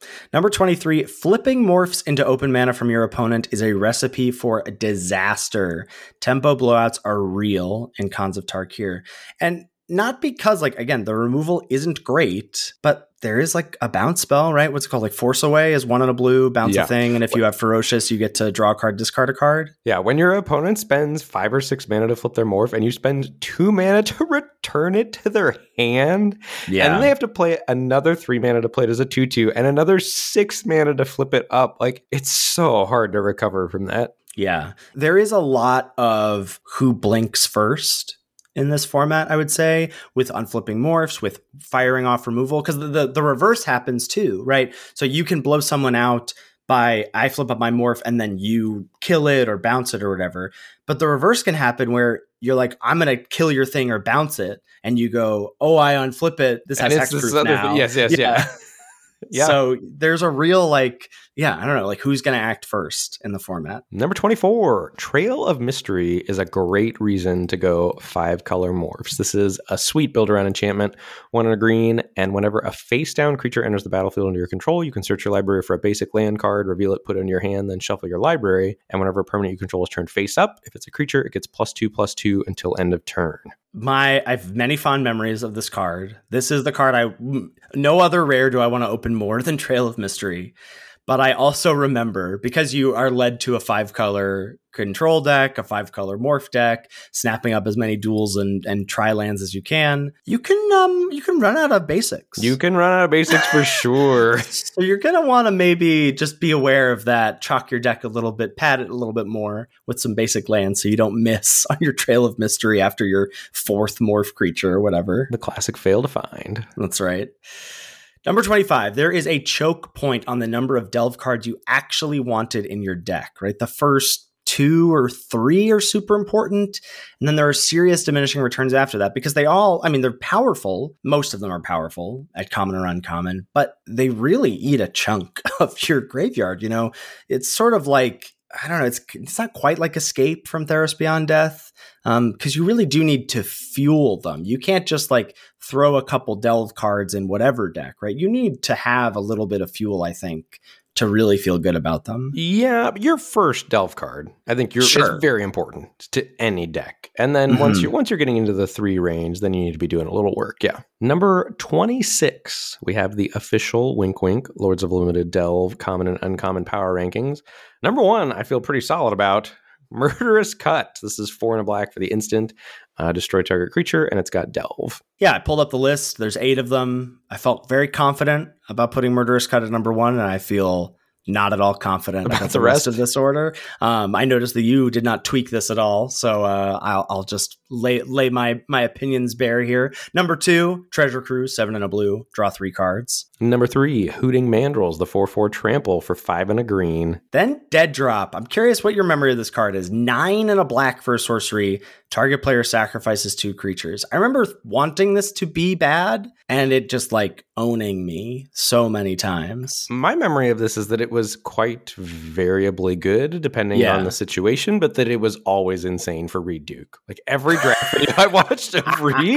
Number twenty-three, flipping morphs into open mana from your opponent is a recipe for disaster. Tempo blowouts are real in Khans of Tarkir. And not because, like, again, the removal isn't great, but there is like a bounce spell, right? What's it called? Like Force Away is one on a blue, bounce yeah. a thing. And if you have Ferocious, you get to draw a card, discard a card. Yeah, when your opponent spends five or six mana to flip their morph and you spend two mana to return it to their hand, Yeah. and then they have to play another three mana to play it as a two two and another six mana to flip it up. Like, it's so hard to recover from that. Yeah. There is a lot of who blinks first in this format, I would say, with unflipping morphs, with firing off removal, because the, the the reverse happens too, right? So you can blow someone out by, I flip up my morph and then you kill it or bounce it or whatever. But the reverse can happen where you're like, I'm going to kill your thing or bounce it. And you go, oh, I unflip it. This And has it's this hexproof other now. thing- Yes, yes, yeah. Yeah. So there's a real, like, yeah, I don't know, like who's going to act first in the format. Number twenty-four, Trail of Mystery is a great reason to go five color morphs. This is a sweet build around enchantment, one in a green, and whenever a face down creature enters the battlefield under your control, you can search your library for a basic land card, reveal it, put it in your hand, then shuffle your library. And whenever a permanent you control is turned face up, if it's a creature, it gets plus two, plus two until end of turn. My, I have many fond memories of this card. This is the card I, no other rare do I want to open more than Trail of Mystery. But I also remember, because you are led to a five color control deck, a five color morph deck, snapping up as many duels and, and tri lands as you can, you can um you can run out of basics. You can run out of basics for sure. So you're going to want to maybe just be aware of that, chalk your deck a little bit, pad it a little bit more with some basic lands so you don't miss on your Trail of Mystery after your fourth morph creature or whatever. The classic fail to find. That's right. Number twenty-five, there is a choke point on the number of Delve cards you actually wanted in your deck, right? The first two or three are super important. And then there are serious diminishing returns after that because they all, I mean, they're powerful. Most of them are powerful at common or uncommon, but they really eat a chunk of your graveyard. You know, it's sort of like, I don't know, it's it's not quite like Escape from Theros Beyond Death, um, because you really do need to fuel them. You can't just like throw a couple Delve cards in whatever deck, right? You need to have a little bit of fuel, I think, to really feel good about them. Yeah, your first Delve card, I think you're Sure. is very important to any deck. And then Mm-hmm. once you once you're getting into the three range, then you need to be doing a little work. Yeah. Number twenty-six, we have the official Wink Wink Lords of Limited Delve common and uncommon power rankings. Number one, I feel pretty solid about Murderous Cut. This is four and a black for the instant. Uh, destroy target creature, and it's got Delve. Yeah, I pulled up the list. There's eight of them. I felt very confident about putting Murderous Cut at number one, and I feel not at all confident about, about the rest? rest of this order. Um, I noticed that you did not tweak this at all, so uh, I'll, I'll just lay lay my my opinions bare here. Number two, Treasure Cruise, seven and a blue, draw three cards. Number three, Hooting Mandrills, the four four trample for five and a green. Then Dead Drop. I'm curious what your memory of this card is. Nine and a black for a sorcery. Target player sacrifices two creatures. I remember wanting this to be bad, and it just like owning me so many times. My memory of this is that it was quite variably good depending Yeah. on the situation, but that it was always insane for Reed Duke. Like every draft video I watched of Reed,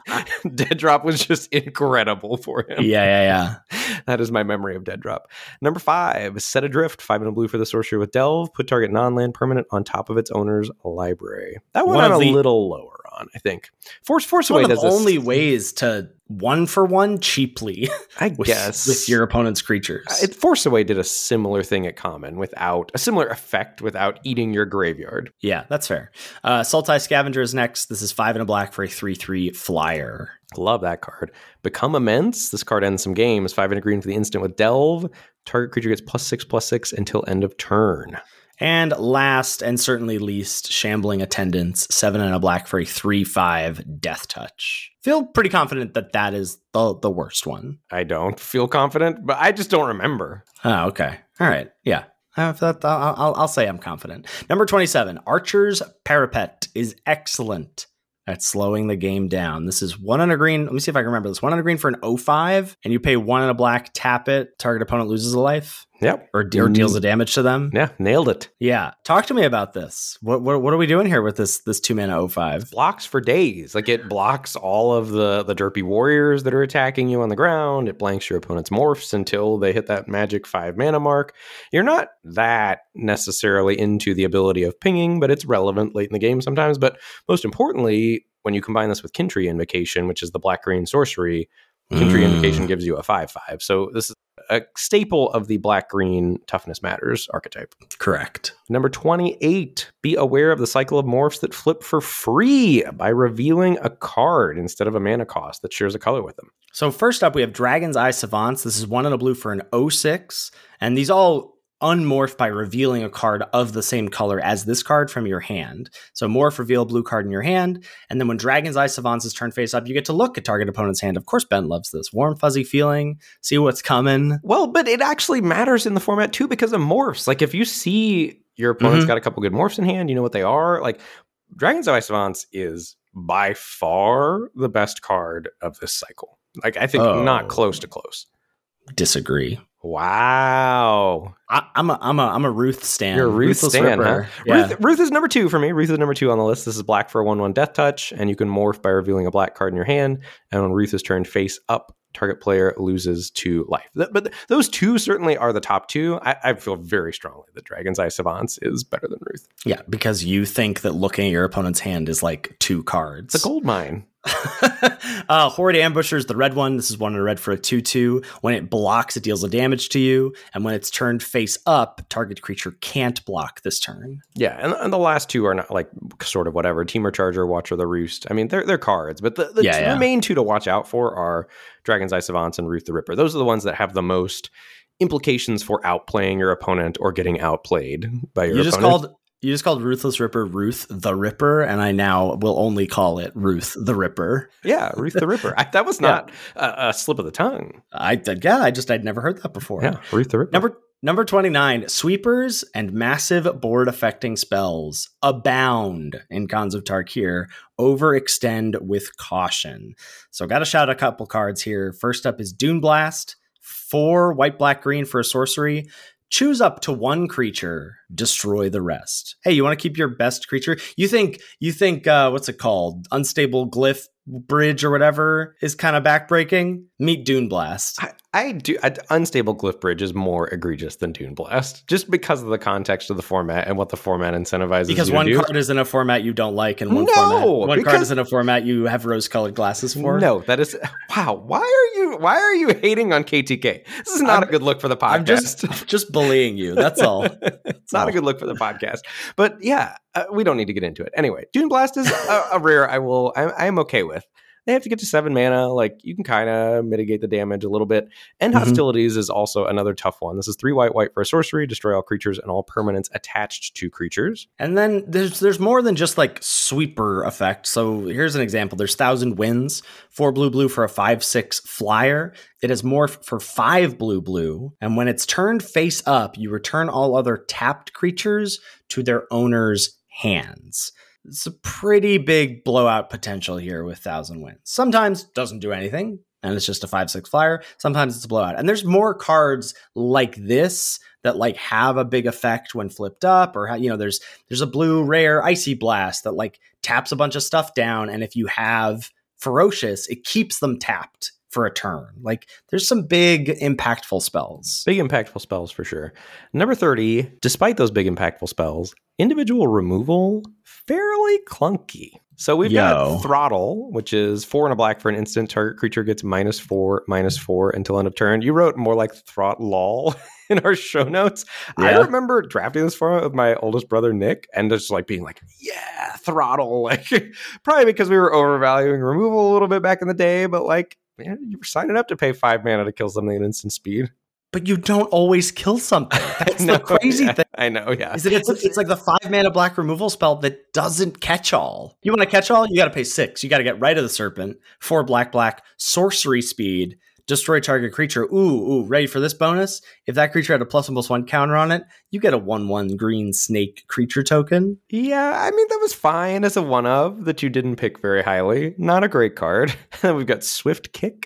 Dead Drop was just incredible for him. Yeah, yeah, yeah. That is my memory of Dead Drop. Number five, Set Adrift, five and a blue for the sorcerer with Delve. Put target non-land permanent on top of its owner's library. That one, One on of a the- little lower on, I think. Force Force One Away of does the this. only ways to one for one cheaply I with, guess. with your opponent's creatures. It, Force Away did a similar thing at common without a similar effect without eating your graveyard. Yeah, that's fair. Uh, Sultai Scavenger is next. This is five and a black for a three three flyer. Love that card. Become Immense. This card ends some games. Five and a green for the instant with Delve. Target creature gets plus six plus six until end of turn. And last and certainly least, Shambling Attendants, seven and a black for a three five Death Touch. Feel pretty confident that that is the, the worst one. I don't feel confident, but I just don't remember. Oh, okay. All right. Yeah. Uh, that- I'll, I'll, I'll say I'm confident. Number twenty-seven, Archer's Parapet is excellent at slowing the game down. This is one on a green. Let me see if I can remember this. One on a green for an oh five, and you pay one on a black, tap it, target opponent loses a life. Yep. Or, or deals the damage to them. Yeah, nailed it. Yeah. Talk to me about this. What what, what are we doing here with this this two mana oh five? Blocks for days. Like it blocks all of the, the derpy warriors that are attacking you on the ground. It blanks your opponent's morphs until they hit that magic five mana mark. You're not that necessarily into the ability of pinging, but it's relevant late in the game sometimes. But most importantly, when you combine this with Kintry Invocation, which is the black-green sorcery, Kintry mm. Invocation gives you a five five. So this is a staple of the black-green Toughness Matters archetype. Correct. Number twenty-eight, be aware of the cycle of morphs that flip for free by revealing a card instead of a mana cost that shares a color with them. So first up, we have Dragon's Eye Savants. This is one and a blue for an oh six. And these all unmorph by revealing a card of the same color as this card from your hand. So morph, reveal a blue card in your hand. And then when Dragon's Eye Savants is turned face up, you get to look at target opponent's hand. Of course, Ben loves this. Warm, fuzzy feeling. See what's coming. Well, but it actually matters in the format too because of morphs. Like if you see your opponent's mm-hmm. got a couple good morphs in hand, you know what they are. Like Dragon's Eye Savants is by far the best card of this cycle. Like I think oh. not close to close. Disagree. Wow. I, I'm a I'm a I'm a Ruth stan. You're a Ruth Ruthless stan, Ripper. huh? Yeah. Ruth, Ruth is number two for me. Ruth is number two on the list. This is black for a one one Death Touch, and you can morph by revealing a black card in your hand. And when Ruth is turned face up, target player loses two life. Th- but th- those two certainly are the top two. I, I feel very strongly that Dragon's Eye Savants is better than Ruth. Yeah, because you think that looking at your opponent's hand is like two cards. It's a gold mine. uh, Horde Ambusher is the red one. This is one in red for a two two. When it blocks, it deals a damage to you. And when it's turned face up, target creature can't block this turn. Yeah, and, and the last two are not like sort of whatever. Temur Charger, Watcher the Roost. I mean, they're, they're cards. But the, the, yeah, two, yeah. the main two to watch out for are Dragon's Eye Savants and Ruth the Ripper. Those are the ones that have the most implications for outplaying your opponent or getting outplayed by your you just opponent. Called You just called Ruthless Ripper Ruth the Ripper, and I now will only call it Ruth the Ripper. Yeah, Ruth the Ripper. I, that was not yeah. a, a slip of the tongue. I yeah, I just I'd never heard that before. Yeah, Ruth the Ripper. Number number twenty-nine, sweepers and massive board affecting spells abound in Khans of Tarkir. Overextend with caution. So got to shout a couple cards here. First up is Dune Blast, four white, black, green for a sorcery. Choose up to one creature, destroy the rest. Hey, you want to keep your best creature? You think, you think, uh, what's it called? Unstable Glyph Bridge or whatever is kind of backbreaking? Meet Dune Blast. I, I do. I, Unstable Glyph Bridge is more egregious than Dune Blast, just because of the context of the format and what the format incentivizes. Because you one to do. card is in a format you don't like, and one no, format, one because, card is in a format you have rose-colored glasses for. No, that is wow. Why are you? Why are you hating on K T K? This is not I'm, a good look for the podcast. I'm just, I'm just bullying you. That's all. It's not oh. a good look for the podcast. But yeah, uh, we don't need to get into it. Anyway, Dune Blast is a, a rare I will. I, I am okay with. They have to get to seven mana. Like, you can kind of mitigate the damage a little bit. And mm-hmm. Hostilities is also another tough one. This is three white, white for a sorcery. Destroy all creatures and all permanents attached to creatures. And then there's there's more than just like sweeper effect. So here's an example. There's Thousand Winds, four blue, blue for a five, six flyer. It is morph for five blue, blue. And when it's turned face up, you return all other tapped creatures to their owner's hands. It's a pretty big blowout potential here with Thousand Winds. Sometimes doesn't do anything, and it's just a five six flyer. Sometimes it's a blowout. And there's more cards like this that like have a big effect when flipped up, or, you know, there's there's a blue rare Icy Blast that like taps a bunch of stuff down, and if you have Ferocious, it keeps them tapped for a turn. Like, there's some big impactful spells. Big impactful spells for sure. Number thirty, despite those big impactful spells, individual removal, fairly clunky. So we've Yo. got Throttle, which is four and a black for an instant. Target creature gets minus four, minus four until end of turn. You wrote more like Throttle in our show notes. Yeah. I remember drafting this format with my oldest brother, Nick, and just like being like, yeah, Throttle. Like, probably because we were overvaluing removal a little bit back in the day, but like, man, you were signing up to pay five mana to kill something at instant speed. But you don't always kill something. That's know, the crazy yeah, thing. I know, yeah. Is that it's, it's like the five mana black removal spell that doesn't catch all. You want to catch all? You got to pay six. You got to get Rite of the Serpent, four black, black, sorcery speed, destroy target creature. Ooh, ooh, ready for this bonus? If that creature had a plus one plus one counter on it, you get a one one green snake creature token. Yeah, I mean, that was fine as a one of that you didn't pick very highly. Not a great card. We've got Swift Kick,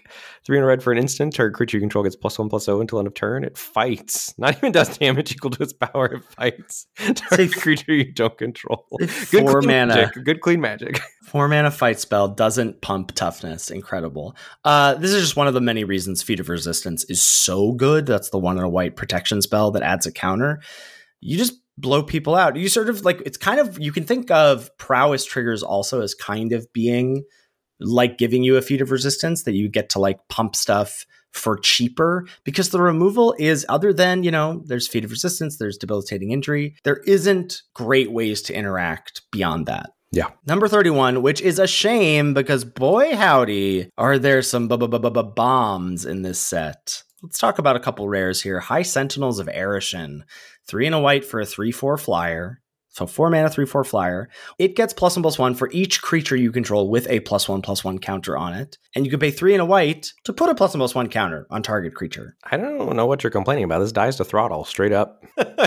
Three in a red for an instant. Target creature you control gets plus one, plus zero until end of turn. It fights. Not even does damage equal to its power. It fights. Target Say, creature you don't control. Good four clean mana. magic. Good clean magic. Four mana fight spell doesn't pump toughness. Incredible. Uh, this is just one of the many reasons Feat of Resistance is so good. That's the one in a white protection spell that adds a counter. You just blow people out. You sort of like, it's kind of, you can think of prowess triggers also as kind of being like giving you a Feat of Resistance, that you get to like pump stuff for cheaper, because the removal is, other than, you know, there's Feat of Resistance, there's Debilitating Injury, there isn't great ways to interact beyond that. Yeah. Number thirty-one, which is a shame because boy howdy, are there some bombs in this set. Let's talk about a couple rares here. High Sentinels of Erishin. Three and a white for a three four flyer. So four mana, three four flyer. It gets plus one plus one for each creature you control with a plus one plus one counter on it. And you can pay three and a white to put a plus one plus one counter on target creature. I don't know what you're complaining about. This dies to throttle straight up.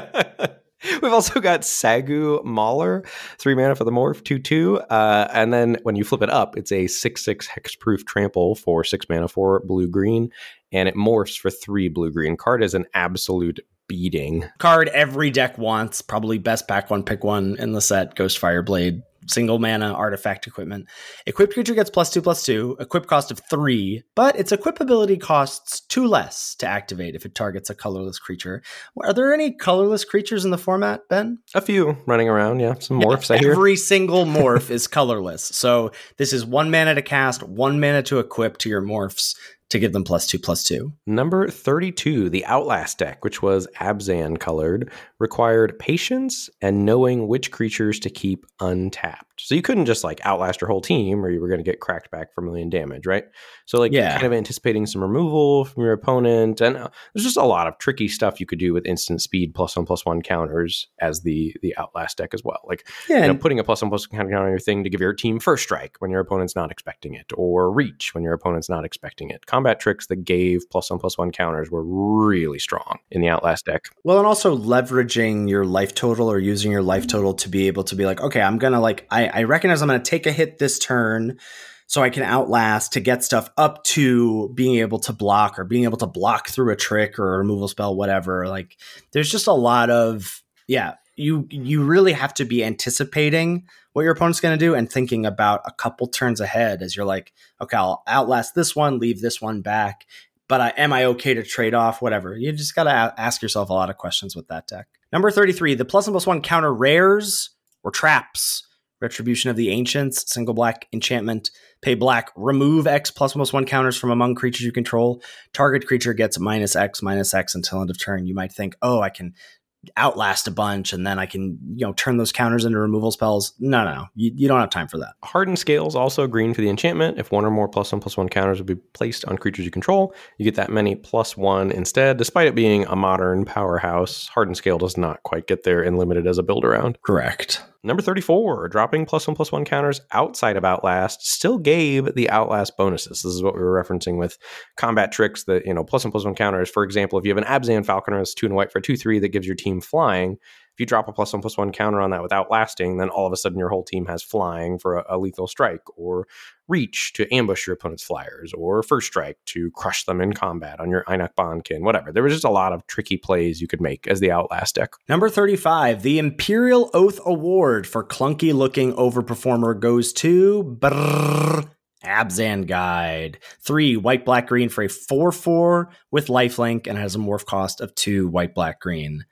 We've also got Sagu Mauler, three mana for the morph, two two. Uh, and then when you flip it up, it's a six six hexproof trample for six mana for blue green. And it morphs for three blue green. Card is an absolute beating. Card every deck wants, probably best back one, pick one in the set, Ghost Fireblade. Single mana artifact equipment. Equipped creature gets plus two plus two, equip cost of three, but its equip ability costs two less to activate if it targets a colorless creature. Are there any colorless creatures in the format, Ben? A few running around, yeah. Some morphs, yeah, I hear. Every single morph is colorless. So this is one mana to cast, one mana to equip to your morphs to give them plus two plus two. Number thirty-two, the Outlast deck, which was Abzan colored, required patience and knowing which creatures to keep untapped. So you couldn't just like outlast your whole team or you were going to get cracked back for a million damage, right? So like yeah. kind of anticipating some removal from your opponent. And uh, there's just a lot of tricky stuff you could do with instant speed plus one plus one counters as the the Outlast deck as well. Like yeah, you know, putting a plus one plus one counter on your thing to give your team first strike when your opponent's not expecting it, or reach when your opponent's not expecting it. Combat tricks that gave plus one plus one counters were really strong in the Outlast deck. Well, and also leveraging your life total or using your life total to be able to be like, okay, I'm going to like, I, I recognize I'm going to take a hit this turn so I can outlast to get stuff up to being able to block or being able to block through a trick or a removal spell, whatever. Like there's just a lot of, yeah, you, you really have to be anticipating what your opponent's going to do and thinking about a couple turns ahead as you're like, okay, I'll outlast this one, leave this one back, but I, am I okay to trade off? Whatever. You just got to a- ask yourself a lot of questions with that deck. Number thirty-three, the plus one plus one counter rares or traps. Retribution of the Ancients, single black enchantment, pay black, remove X plus one plus one counters from among creatures you control. Target creature gets minus X, minus X until end of turn. You might think, oh, I can outlast a bunch and then I can, you know, turn those counters into removal spells. No, no, no. You, you don't have time for that. Hardened Scales also green for the enchantment. If one or more plus one plus one counters would be placed on creatures you control, you get that many plus one instead. Despite it being a modern powerhouse, Hardened Scale does not quite get there in limited as a build around. Correct. Number thirty-four, dropping plus one plus one counters outside of Outlast still gave the Outlast bonuses. This is what we were referencing with combat tricks that, you know, plus one plus one counters. For example, if you have an Abzan Falconer that's two and white for two three that gives your team flying, if you drop a plus one plus one counter on that with Outlasting, then all of a sudden your whole team has flying for a, a lethal strike, or reach to ambush your opponent's flyers, or first strike to crush them in combat on your Einok Bondkin, whatever. There was just a lot of tricky plays you could make as the Outlast deck. Number thirty-five, the Imperial Oath Award for clunky looking overperformer goes to brrr, Abzan Guide. Three white, black, green for a four four with lifelink and has a morph cost of two white, black, green.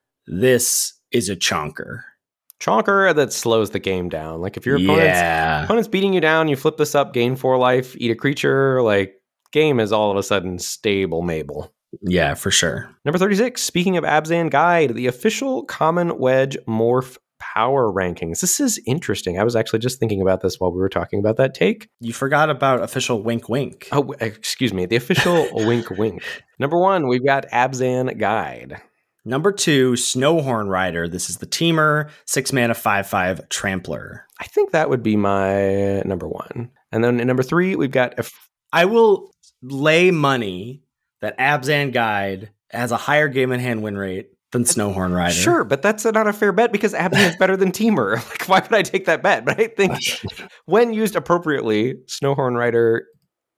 This is a chonker. Chonker that slows the game down. Like if your opponent's, yeah. opponent's beating you down, you flip this up, gain four life, eat a creature, like game is all of a sudden stable Mabel. Yeah, for sure. Number thirty-six, speaking of Abzan Guide, the official Common Wedge Morph power rankings. This is interesting. I was actually just thinking about this while we were talking about that take. You forgot about official wink wink. Oh, excuse me. The official wink wink. Number one, we've got Abzan Guide. Number two, Snowhorn Rider. This is the Teamer, six mana, five five Trampler. I think that would be my number one. And then in number three, we've got... A f- I will lay money that Abzan Guide has a higher game in hand win rate than Snowhorn Rider. Sure, but that's not a fair bet because Abzan is better than Teamer. Like, why would I take that bet? But I think when used appropriately, Snowhorn Rider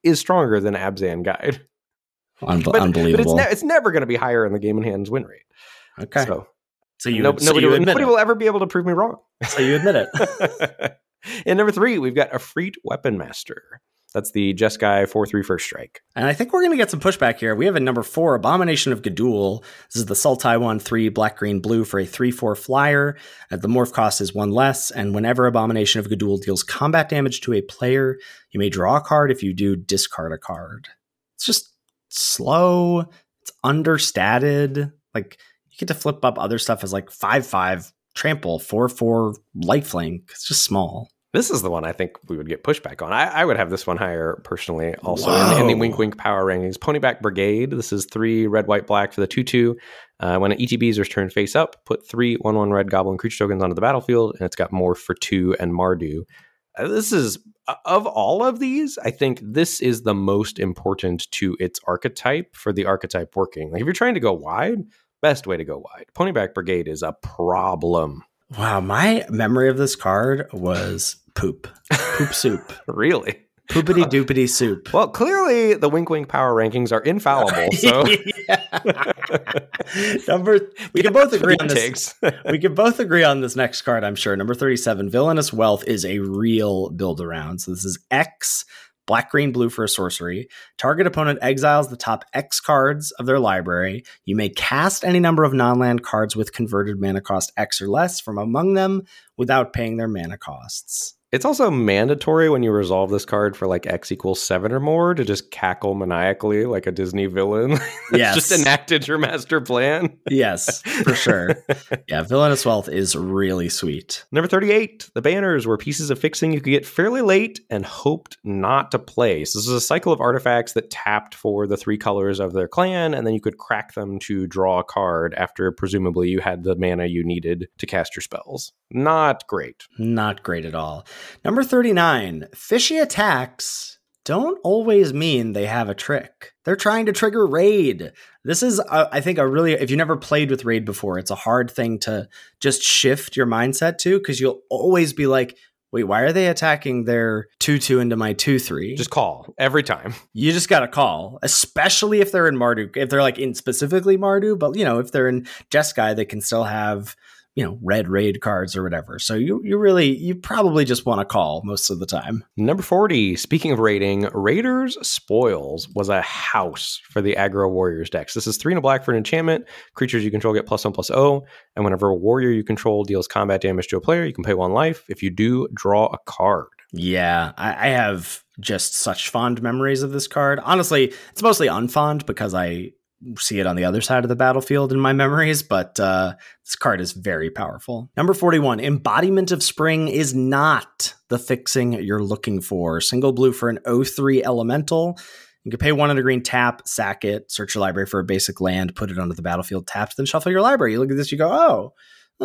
is stronger than Abzan Guide. Unbe- but, unbelievable. But it's, ne- it's never going to be higher in the game in hand's win rate. Okay. So, so you, no, so nobody, you will, admit nobody it. will ever be able to prove me wrong. So you admit it. In number three, we've got Efreet Weapon Master. That's the Jeskai four three First Strike. And I think we're going to get some pushback here. We have a number four, Abomination of Gudul. This is the Sultai one, three, black, green, blue for a three four flyer. Uh, the morph cost is one less. And whenever Abomination of Gudul deals combat damage to a player, you may draw a card. If you do, discard a card. It's just slow. It's understated. Like, you get to flip up other stuff as like five five, trample, four four, lifelink. It's just small. This is the one I think we would get pushback on. I, I would have this one higher personally. Also Whoa. in, in the Wink Wink power rankings, Ponyback Brigade. This is three red, white, black for the two two. Uh, when E T Bs are turned face up, put three one one red goblin creature tokens onto the battlefield, and it's got Morph for two and Mardu. Uh, this is of all of these, I think this is the most important to its archetype for the archetype working. Like if you're trying to go wide, best way to go wide. Ponyback Brigade is a problem. Wow, my memory of this card was poop. Poop soup. Really? Poopity doopity soup. Well, clearly the Wink Wink power rankings are infallible. So number we can both agree on this. Takes. We can both agree on this next card, I'm sure. Number thirty-seven, Villainous Wealth is a real build around. So this is X, black, green, blue for a sorcery. Target opponent exiles the top X cards of their library. You may cast any number of non-land cards with converted mana cost X or less from among them without paying their mana costs. It's also mandatory when you resolve this card for like X equals seven or more to just cackle maniacally like a Disney villain. Yes. Just enacted your master plan. Yes, for sure. Yeah, Villainous Wealth is really sweet. Number thirty-eight, the banners were pieces of fixing you could get fairly late and hoped not to play. So this is a cycle of artifacts that tapped for the three colors of their clan, and then you could crack them to draw a card after presumably you had the mana you needed to cast your spells. Not great. Not great at all. Number thirty-nine, fishy attacks don't always mean they have a trick. They're trying to trigger raid. This is, uh, I think, a really, if you never played with raid before, it's a hard thing to just shift your mindset to, because you'll always be like, wait, why are they attacking their two two into my two three? Just call every time. You just got to call, especially if they're in Mardu, if they're like in specifically Mardu, but you know, if they're in Jeskai, they can still have, you know, red raid cards or whatever. So you you really, you probably just want to call most of the time. Number forty, speaking of raiding, Raiders Spoils was a house for the aggro warriors decks. This is three and a black for an enchantment. Creatures you control get plus one plus O. And whenever a warrior you control deals combat damage to a player, you can pay one life. If you do, draw a card. Yeah, I, I have just such fond memories of this card. Honestly, it's mostly unfond because I see it on the other side of the battlefield in my memories, but uh, this card is very powerful. Number forty-one, Embodiment of Spring is not the fixing you're looking for. Single blue for an oh three elemental. You can pay one and a green, tap, sack it, search your library for a basic land, put it onto the battlefield, tapped, then shuffle your library. You look at this, you go, oh,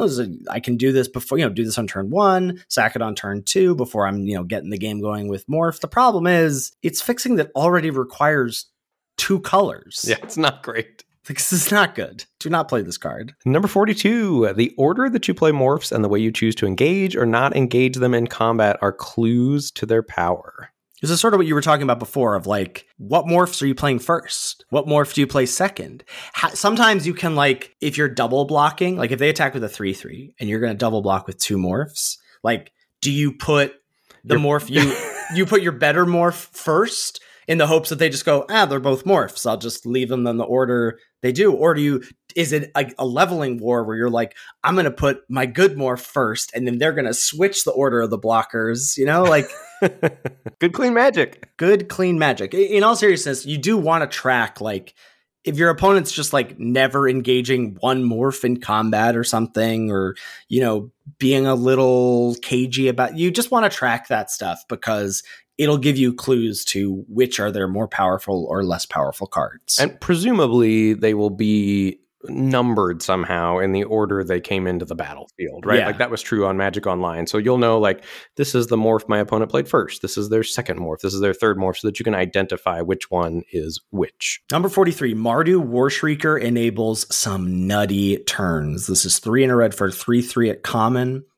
I can do this before, you know, do this on turn one, sack it on turn two before I'm, you know, getting the game going with Morph. The problem is it's fixing that already requires two colors. Yeah, it's not great. This is not good. Do not play this card. Number forty-two, the order that you play morphs and the way you choose to engage or not engage them in combat are clues to their power. This is sort of what you were talking about before of like, what morphs are you playing first? What morph do you play second? Ha- Sometimes you can like, if you're double blocking, like if they attack with a three three and you're going to double block with two morphs, like, do you put the You're- morph, you you put your better morph first in the hopes that they just go, ah, they're both morphs, I'll just leave them in the order they do? Or do you, is it a, a leveling war where you're like, I'm going to put my good morph first and then they're going to switch the order of the blockers, you know, like good, clean magic, good, clean magic. In all seriousness, you do want to track, like, if your opponent's just like never engaging one morph in combat or something, or, you know, being a little cagey about, you just want to track that stuff because it'll give you clues to which are their more powerful or less powerful cards. And presumably they will be numbered somehow in the order they came into the battlefield, right? Yeah. Like that was true on Magic Online. So you'll know, like, this is the morph my opponent played first. This is their second morph. This is their third morph, so that you can identify which one is which. Number forty-three, Mardu Warshrieker enables some nutty turns. This is three in a red for three three at common.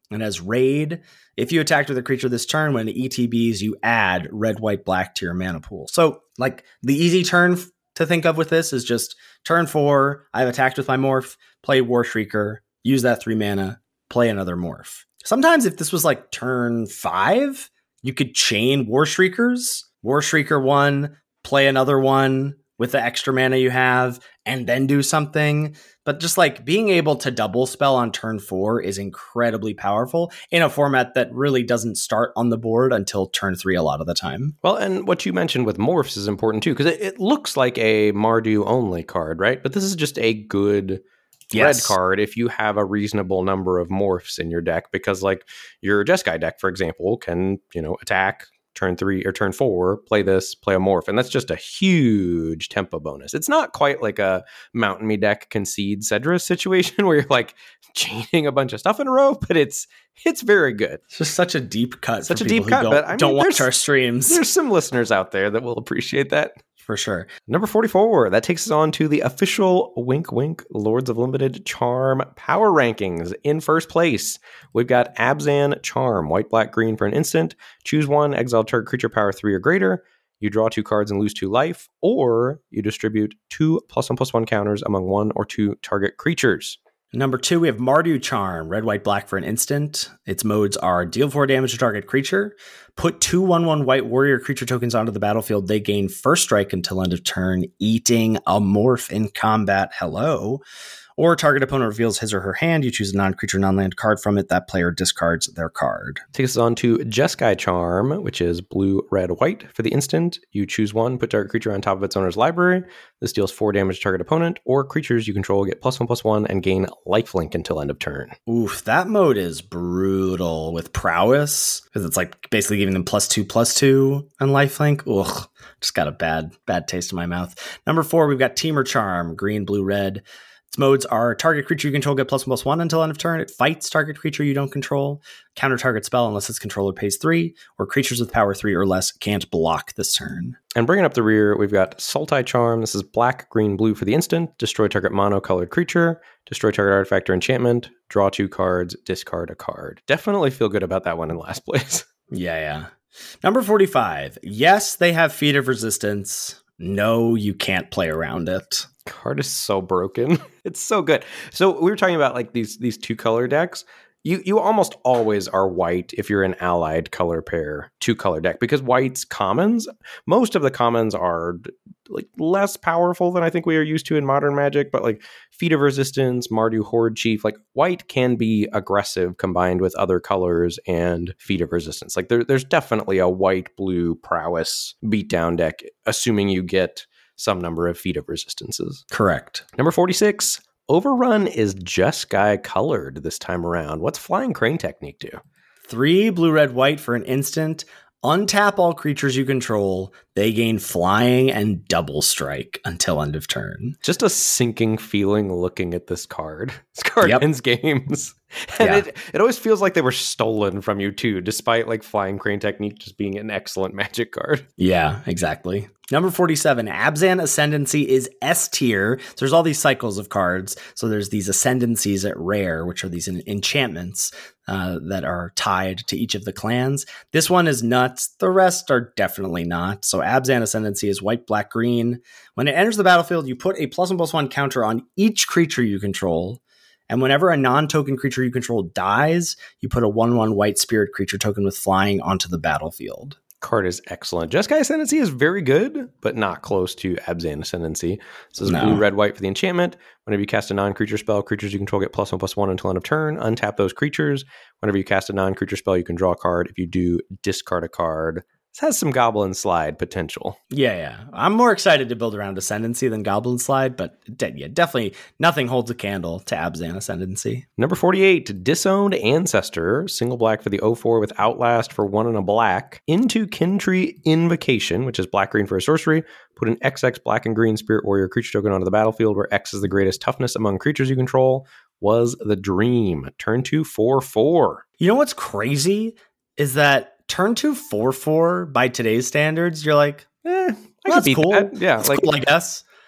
And as raid, if you attacked with a creature this turn, when it E T Bs, you add red, white, black to your mana pool. So, like, the easy turn f- to think of with this is just turn four, I've attacked with my morph, play War Shrieker, use that three mana, play another morph. Sometimes if this was like turn five, you could chain War Shriekers, War Shrieker one, play another one with the extra mana you have, and then do something. But just like being able to double spell on turn four is incredibly powerful in a format that really doesn't start on the board until turn three a lot of the time. Well, and what you mentioned with morphs is important too, because it, it looks like a Mardu only card, right? But this is just a good yes. red card if you have a reasonable number of morphs in your deck, because like your Jeskai deck, for example, can, you know, attack turn three or turn four, play this, play a morph. And that's just a huge tempo bonus. It's not quite like a Mountain Me deck concede Cedra situation where you're like chaining a bunch of stuff in a row, but it's it's very good. It's just such a deep cut. Such a deep cut, don't, but I mean, don't watch our streams. There's some listeners out there that will appreciate that. For sure. Number forty-four, that takes us on to the official Wink Wink Lords of Limited Charm power rankings. In first place, we've got Abzan Charm, white, black, green for an instant. Choose one, exile target creature power three or greater. You draw two cards and lose two life, or you distribute two plus one plus one counters among one or two target creatures. Number two, we have Mardu Charm, red, white, black for an instant. Its modes are deal four damage to target creature, put two one one white warrior creature tokens onto the battlefield. They gain first strike until end of turn, eating a morph in combat. Hello. Or target opponent reveals his or her hand. You choose a non-creature, non-land card from it. That player discards their card. Takes us on to Jeskai Charm, which is blue, red, white. For the instant, you choose one, put target creature on top of its owner's library. This deals four damage to target opponent, or creatures you control get plus one, plus one, and gain lifelink until end of turn. Oof, that mode is brutal with prowess, because it's like basically giving them plus two, plus two on lifelink. Ugh, just got a bad, bad taste in my mouth. Number four, we've got Temur Charm, green, blue, red. Its modes are target creature you control get plus one plus one until end of turn. It fights target creature you don't control. Counter target spell unless its controller pays three, or creatures with power three or less can't block this turn. And bringing up the rear, we've got Sultai Charm. This is black, green, blue for the instant. Destroy target mono-colored creature. Destroy target artifact or enchantment. Draw two cards. Discard a card. Definitely feel good about that one in last place. Yeah, yeah. Number forty-five. Yes, they have Feat of Resistance. No, you can't play around it. Card is so broken. It's so good. So we were talking about like these these two color decks. You you almost always are white if you're an allied color pair two color deck, because white's commons, most of the commons are like less powerful than I think we are used to in modern Magic, but like Feat of Resistance, Mardu Horde Chief, like white can be aggressive combined with other colors and Feat of Resistance. Like there, there's definitely a white blue prowess beatdown deck, assuming you get some number of Feat of Resistances. Correct. Number forty-six, Overrun is Jeskai colored this time around. What's Flying Crane Technique do? Three blue, red, white for an instant. Untap all creatures you control. They gain flying and double strike until end of turn. Just a sinking feeling looking at this card. This card Yep. ends games. And Yeah. it, it always feels like they were stolen from you too, despite like Flying Crane Technique just being an excellent Magic card. Yeah, exactly. Number forty-seven, Abzan Ascendancy is S tier. So there's all these cycles of cards. So there's these Ascendancies at rare, which are these en- enchantments uh, that are tied to each of the clans. This one is nuts. The rest are definitely not. So Abzan Ascendancy is white, black, green. When it enters the battlefield, you put a plus one plus one counter on each creature you control. And whenever a non-token creature you control dies, you put a one one white spirit creature token with flying onto the battlefield. Card is excellent. Jeskai Ascendancy is very good, but not close to Abzan Ascendancy. This is No. blue, red, white for the enchantment. Whenever you cast a non-creature spell, creatures you control get plus one, plus one until end of turn. Untap those creatures. Whenever you cast a non-creature spell, you can draw a card. If you do, discard a card. This has some Goblin Slide potential. Yeah, yeah. I'm more excited to build around Ascendancy than Goblin Slide, but de- yeah, definitely nothing holds a candle to Abzan Ascendancy. Number forty-eight, Disowned Ancestor. Single black for the oh four with Outlast for one and a black. Into Kintree Invocation, which is black-green for a sorcery. Put an X X black and green Spirit Warrior creature token onto the battlefield, where X is the greatest toughness among creatures you control. Was the dream. Turn two, four, four. You know what's crazy is that turn two four four by today's standards, you're like, Eh, I well, could that's beat cool. that. Yeah, That's like cool, I guess.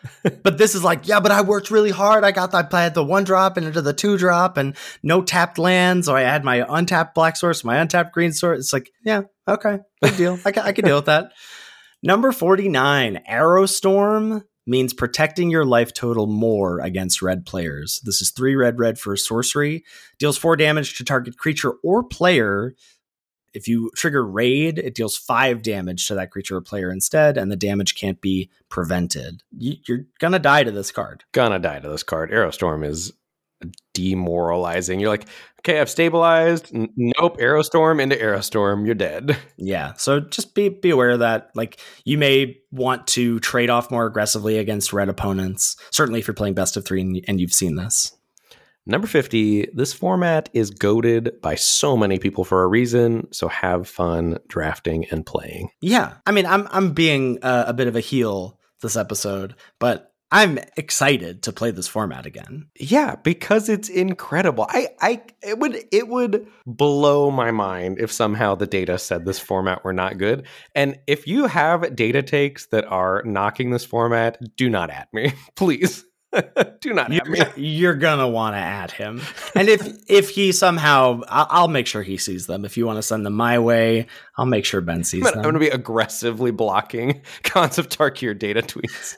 But this is like, yeah, but I worked really hard. I got that, I had the one drop and into the two drop and no tapped lands. So I had my untapped black source, my untapped green source. It's like, yeah, okay, big deal. I can, I can deal with that. Number forty-nine, Arrowstorm means protecting your life total more against red players. This is three red, red for sorcery. Deals four damage to target creature or player. If you trigger raid, it deals five damage to that creature or player instead, and the damage can't be prevented. You're gonna die to this card. Gonna die to this card. Arrowstorm is demoralizing. You're like, okay, I've stabilized. N- nope, Arrowstorm into Arrowstorm. You're dead. Yeah, so just be be aware of that. Like, you may want to trade off more aggressively against red opponents. Certainly if you're playing best of three and, and you've seen this. Number fifty, this format is goated by so many people for a reason, so have fun drafting and playing. Yeah, I mean, I'm I'm being uh, a bit of a heel this episode, but I'm excited to play this format again. Yeah, because it's incredible. I, I, it would, it would blow my mind if somehow the data said this format were not good. And if you have data takes that are knocking this format, do not at me, please. Do not you're, at me. You're gonna want to add him, and if if he somehow, I'll, I'll make sure he sees them. If you want to send them my way, I'll make sure Ben sees I'm gonna, them. I'm going to be aggressively blocking Khans of Tarkir data tweets.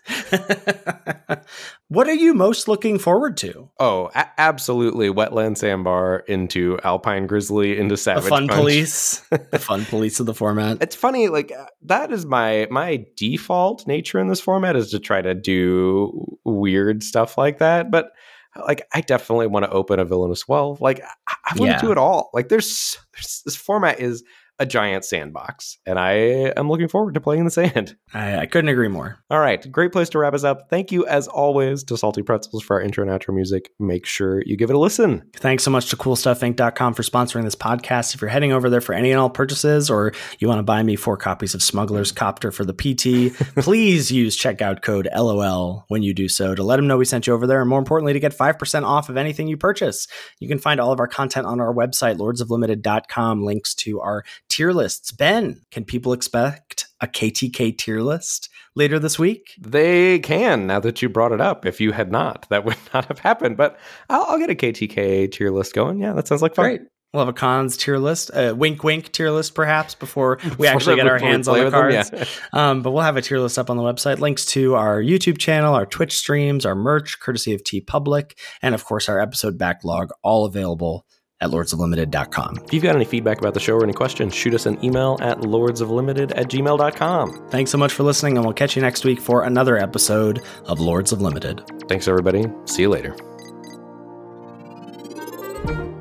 What are you most looking forward to? Oh, a- absolutely! Wetland Sandbar into Alpine Grizzly into Savage The fun Punch. police, the fun police of the format. It's funny, like that is my my default nature in this format is to try to do weird stuff like that, but like I definitely want to open a Villainous Well. Like I, I want Yeah. to do it all. Like there's, there's this format is a giant sandbox, and I am looking forward to playing in the sand. I, I couldn't agree more. All right, great place to wrap us up. Thank you, as always, to Salty Pretzels for our intro and outro music. Make sure you give it a listen. Thanks so much to cool stuff inc dot com for sponsoring this podcast. If you're heading over there for any and all purchases, or you want to buy me four copies of Smuggler's Copter for the P T, please use checkout code L O L when you do so to let them know we sent you over there, and more importantly, to get five percent off of anything you purchase. You can find all of our content on our website, lords of limited dot com, links to our tier lists. Ben, can people expect a K T K tier list later this week? They can, now that you brought it up. If you had not, that would not have happened. But I'll, I'll get a K T K tier list going. Yeah, that sounds like fun. Great. We'll have a cons tier list, a wink wink tier list perhaps before we Before actually get our before we hands on play the with them, cards. yeah. Um, but we'll have a tier list up on the website. Links to our YouTube channel, our Twitch streams, our merch, courtesy of TeePublic, and of course our episode backlog, all available at lords of limited dot com. If you've got any feedback about the show or any questions, shoot us an email at lordsoflimited at gmail dot com. Thanks so much for listening, and we'll catch you next week for another episode of Lords of Limited. Thanks, everybody. See you later.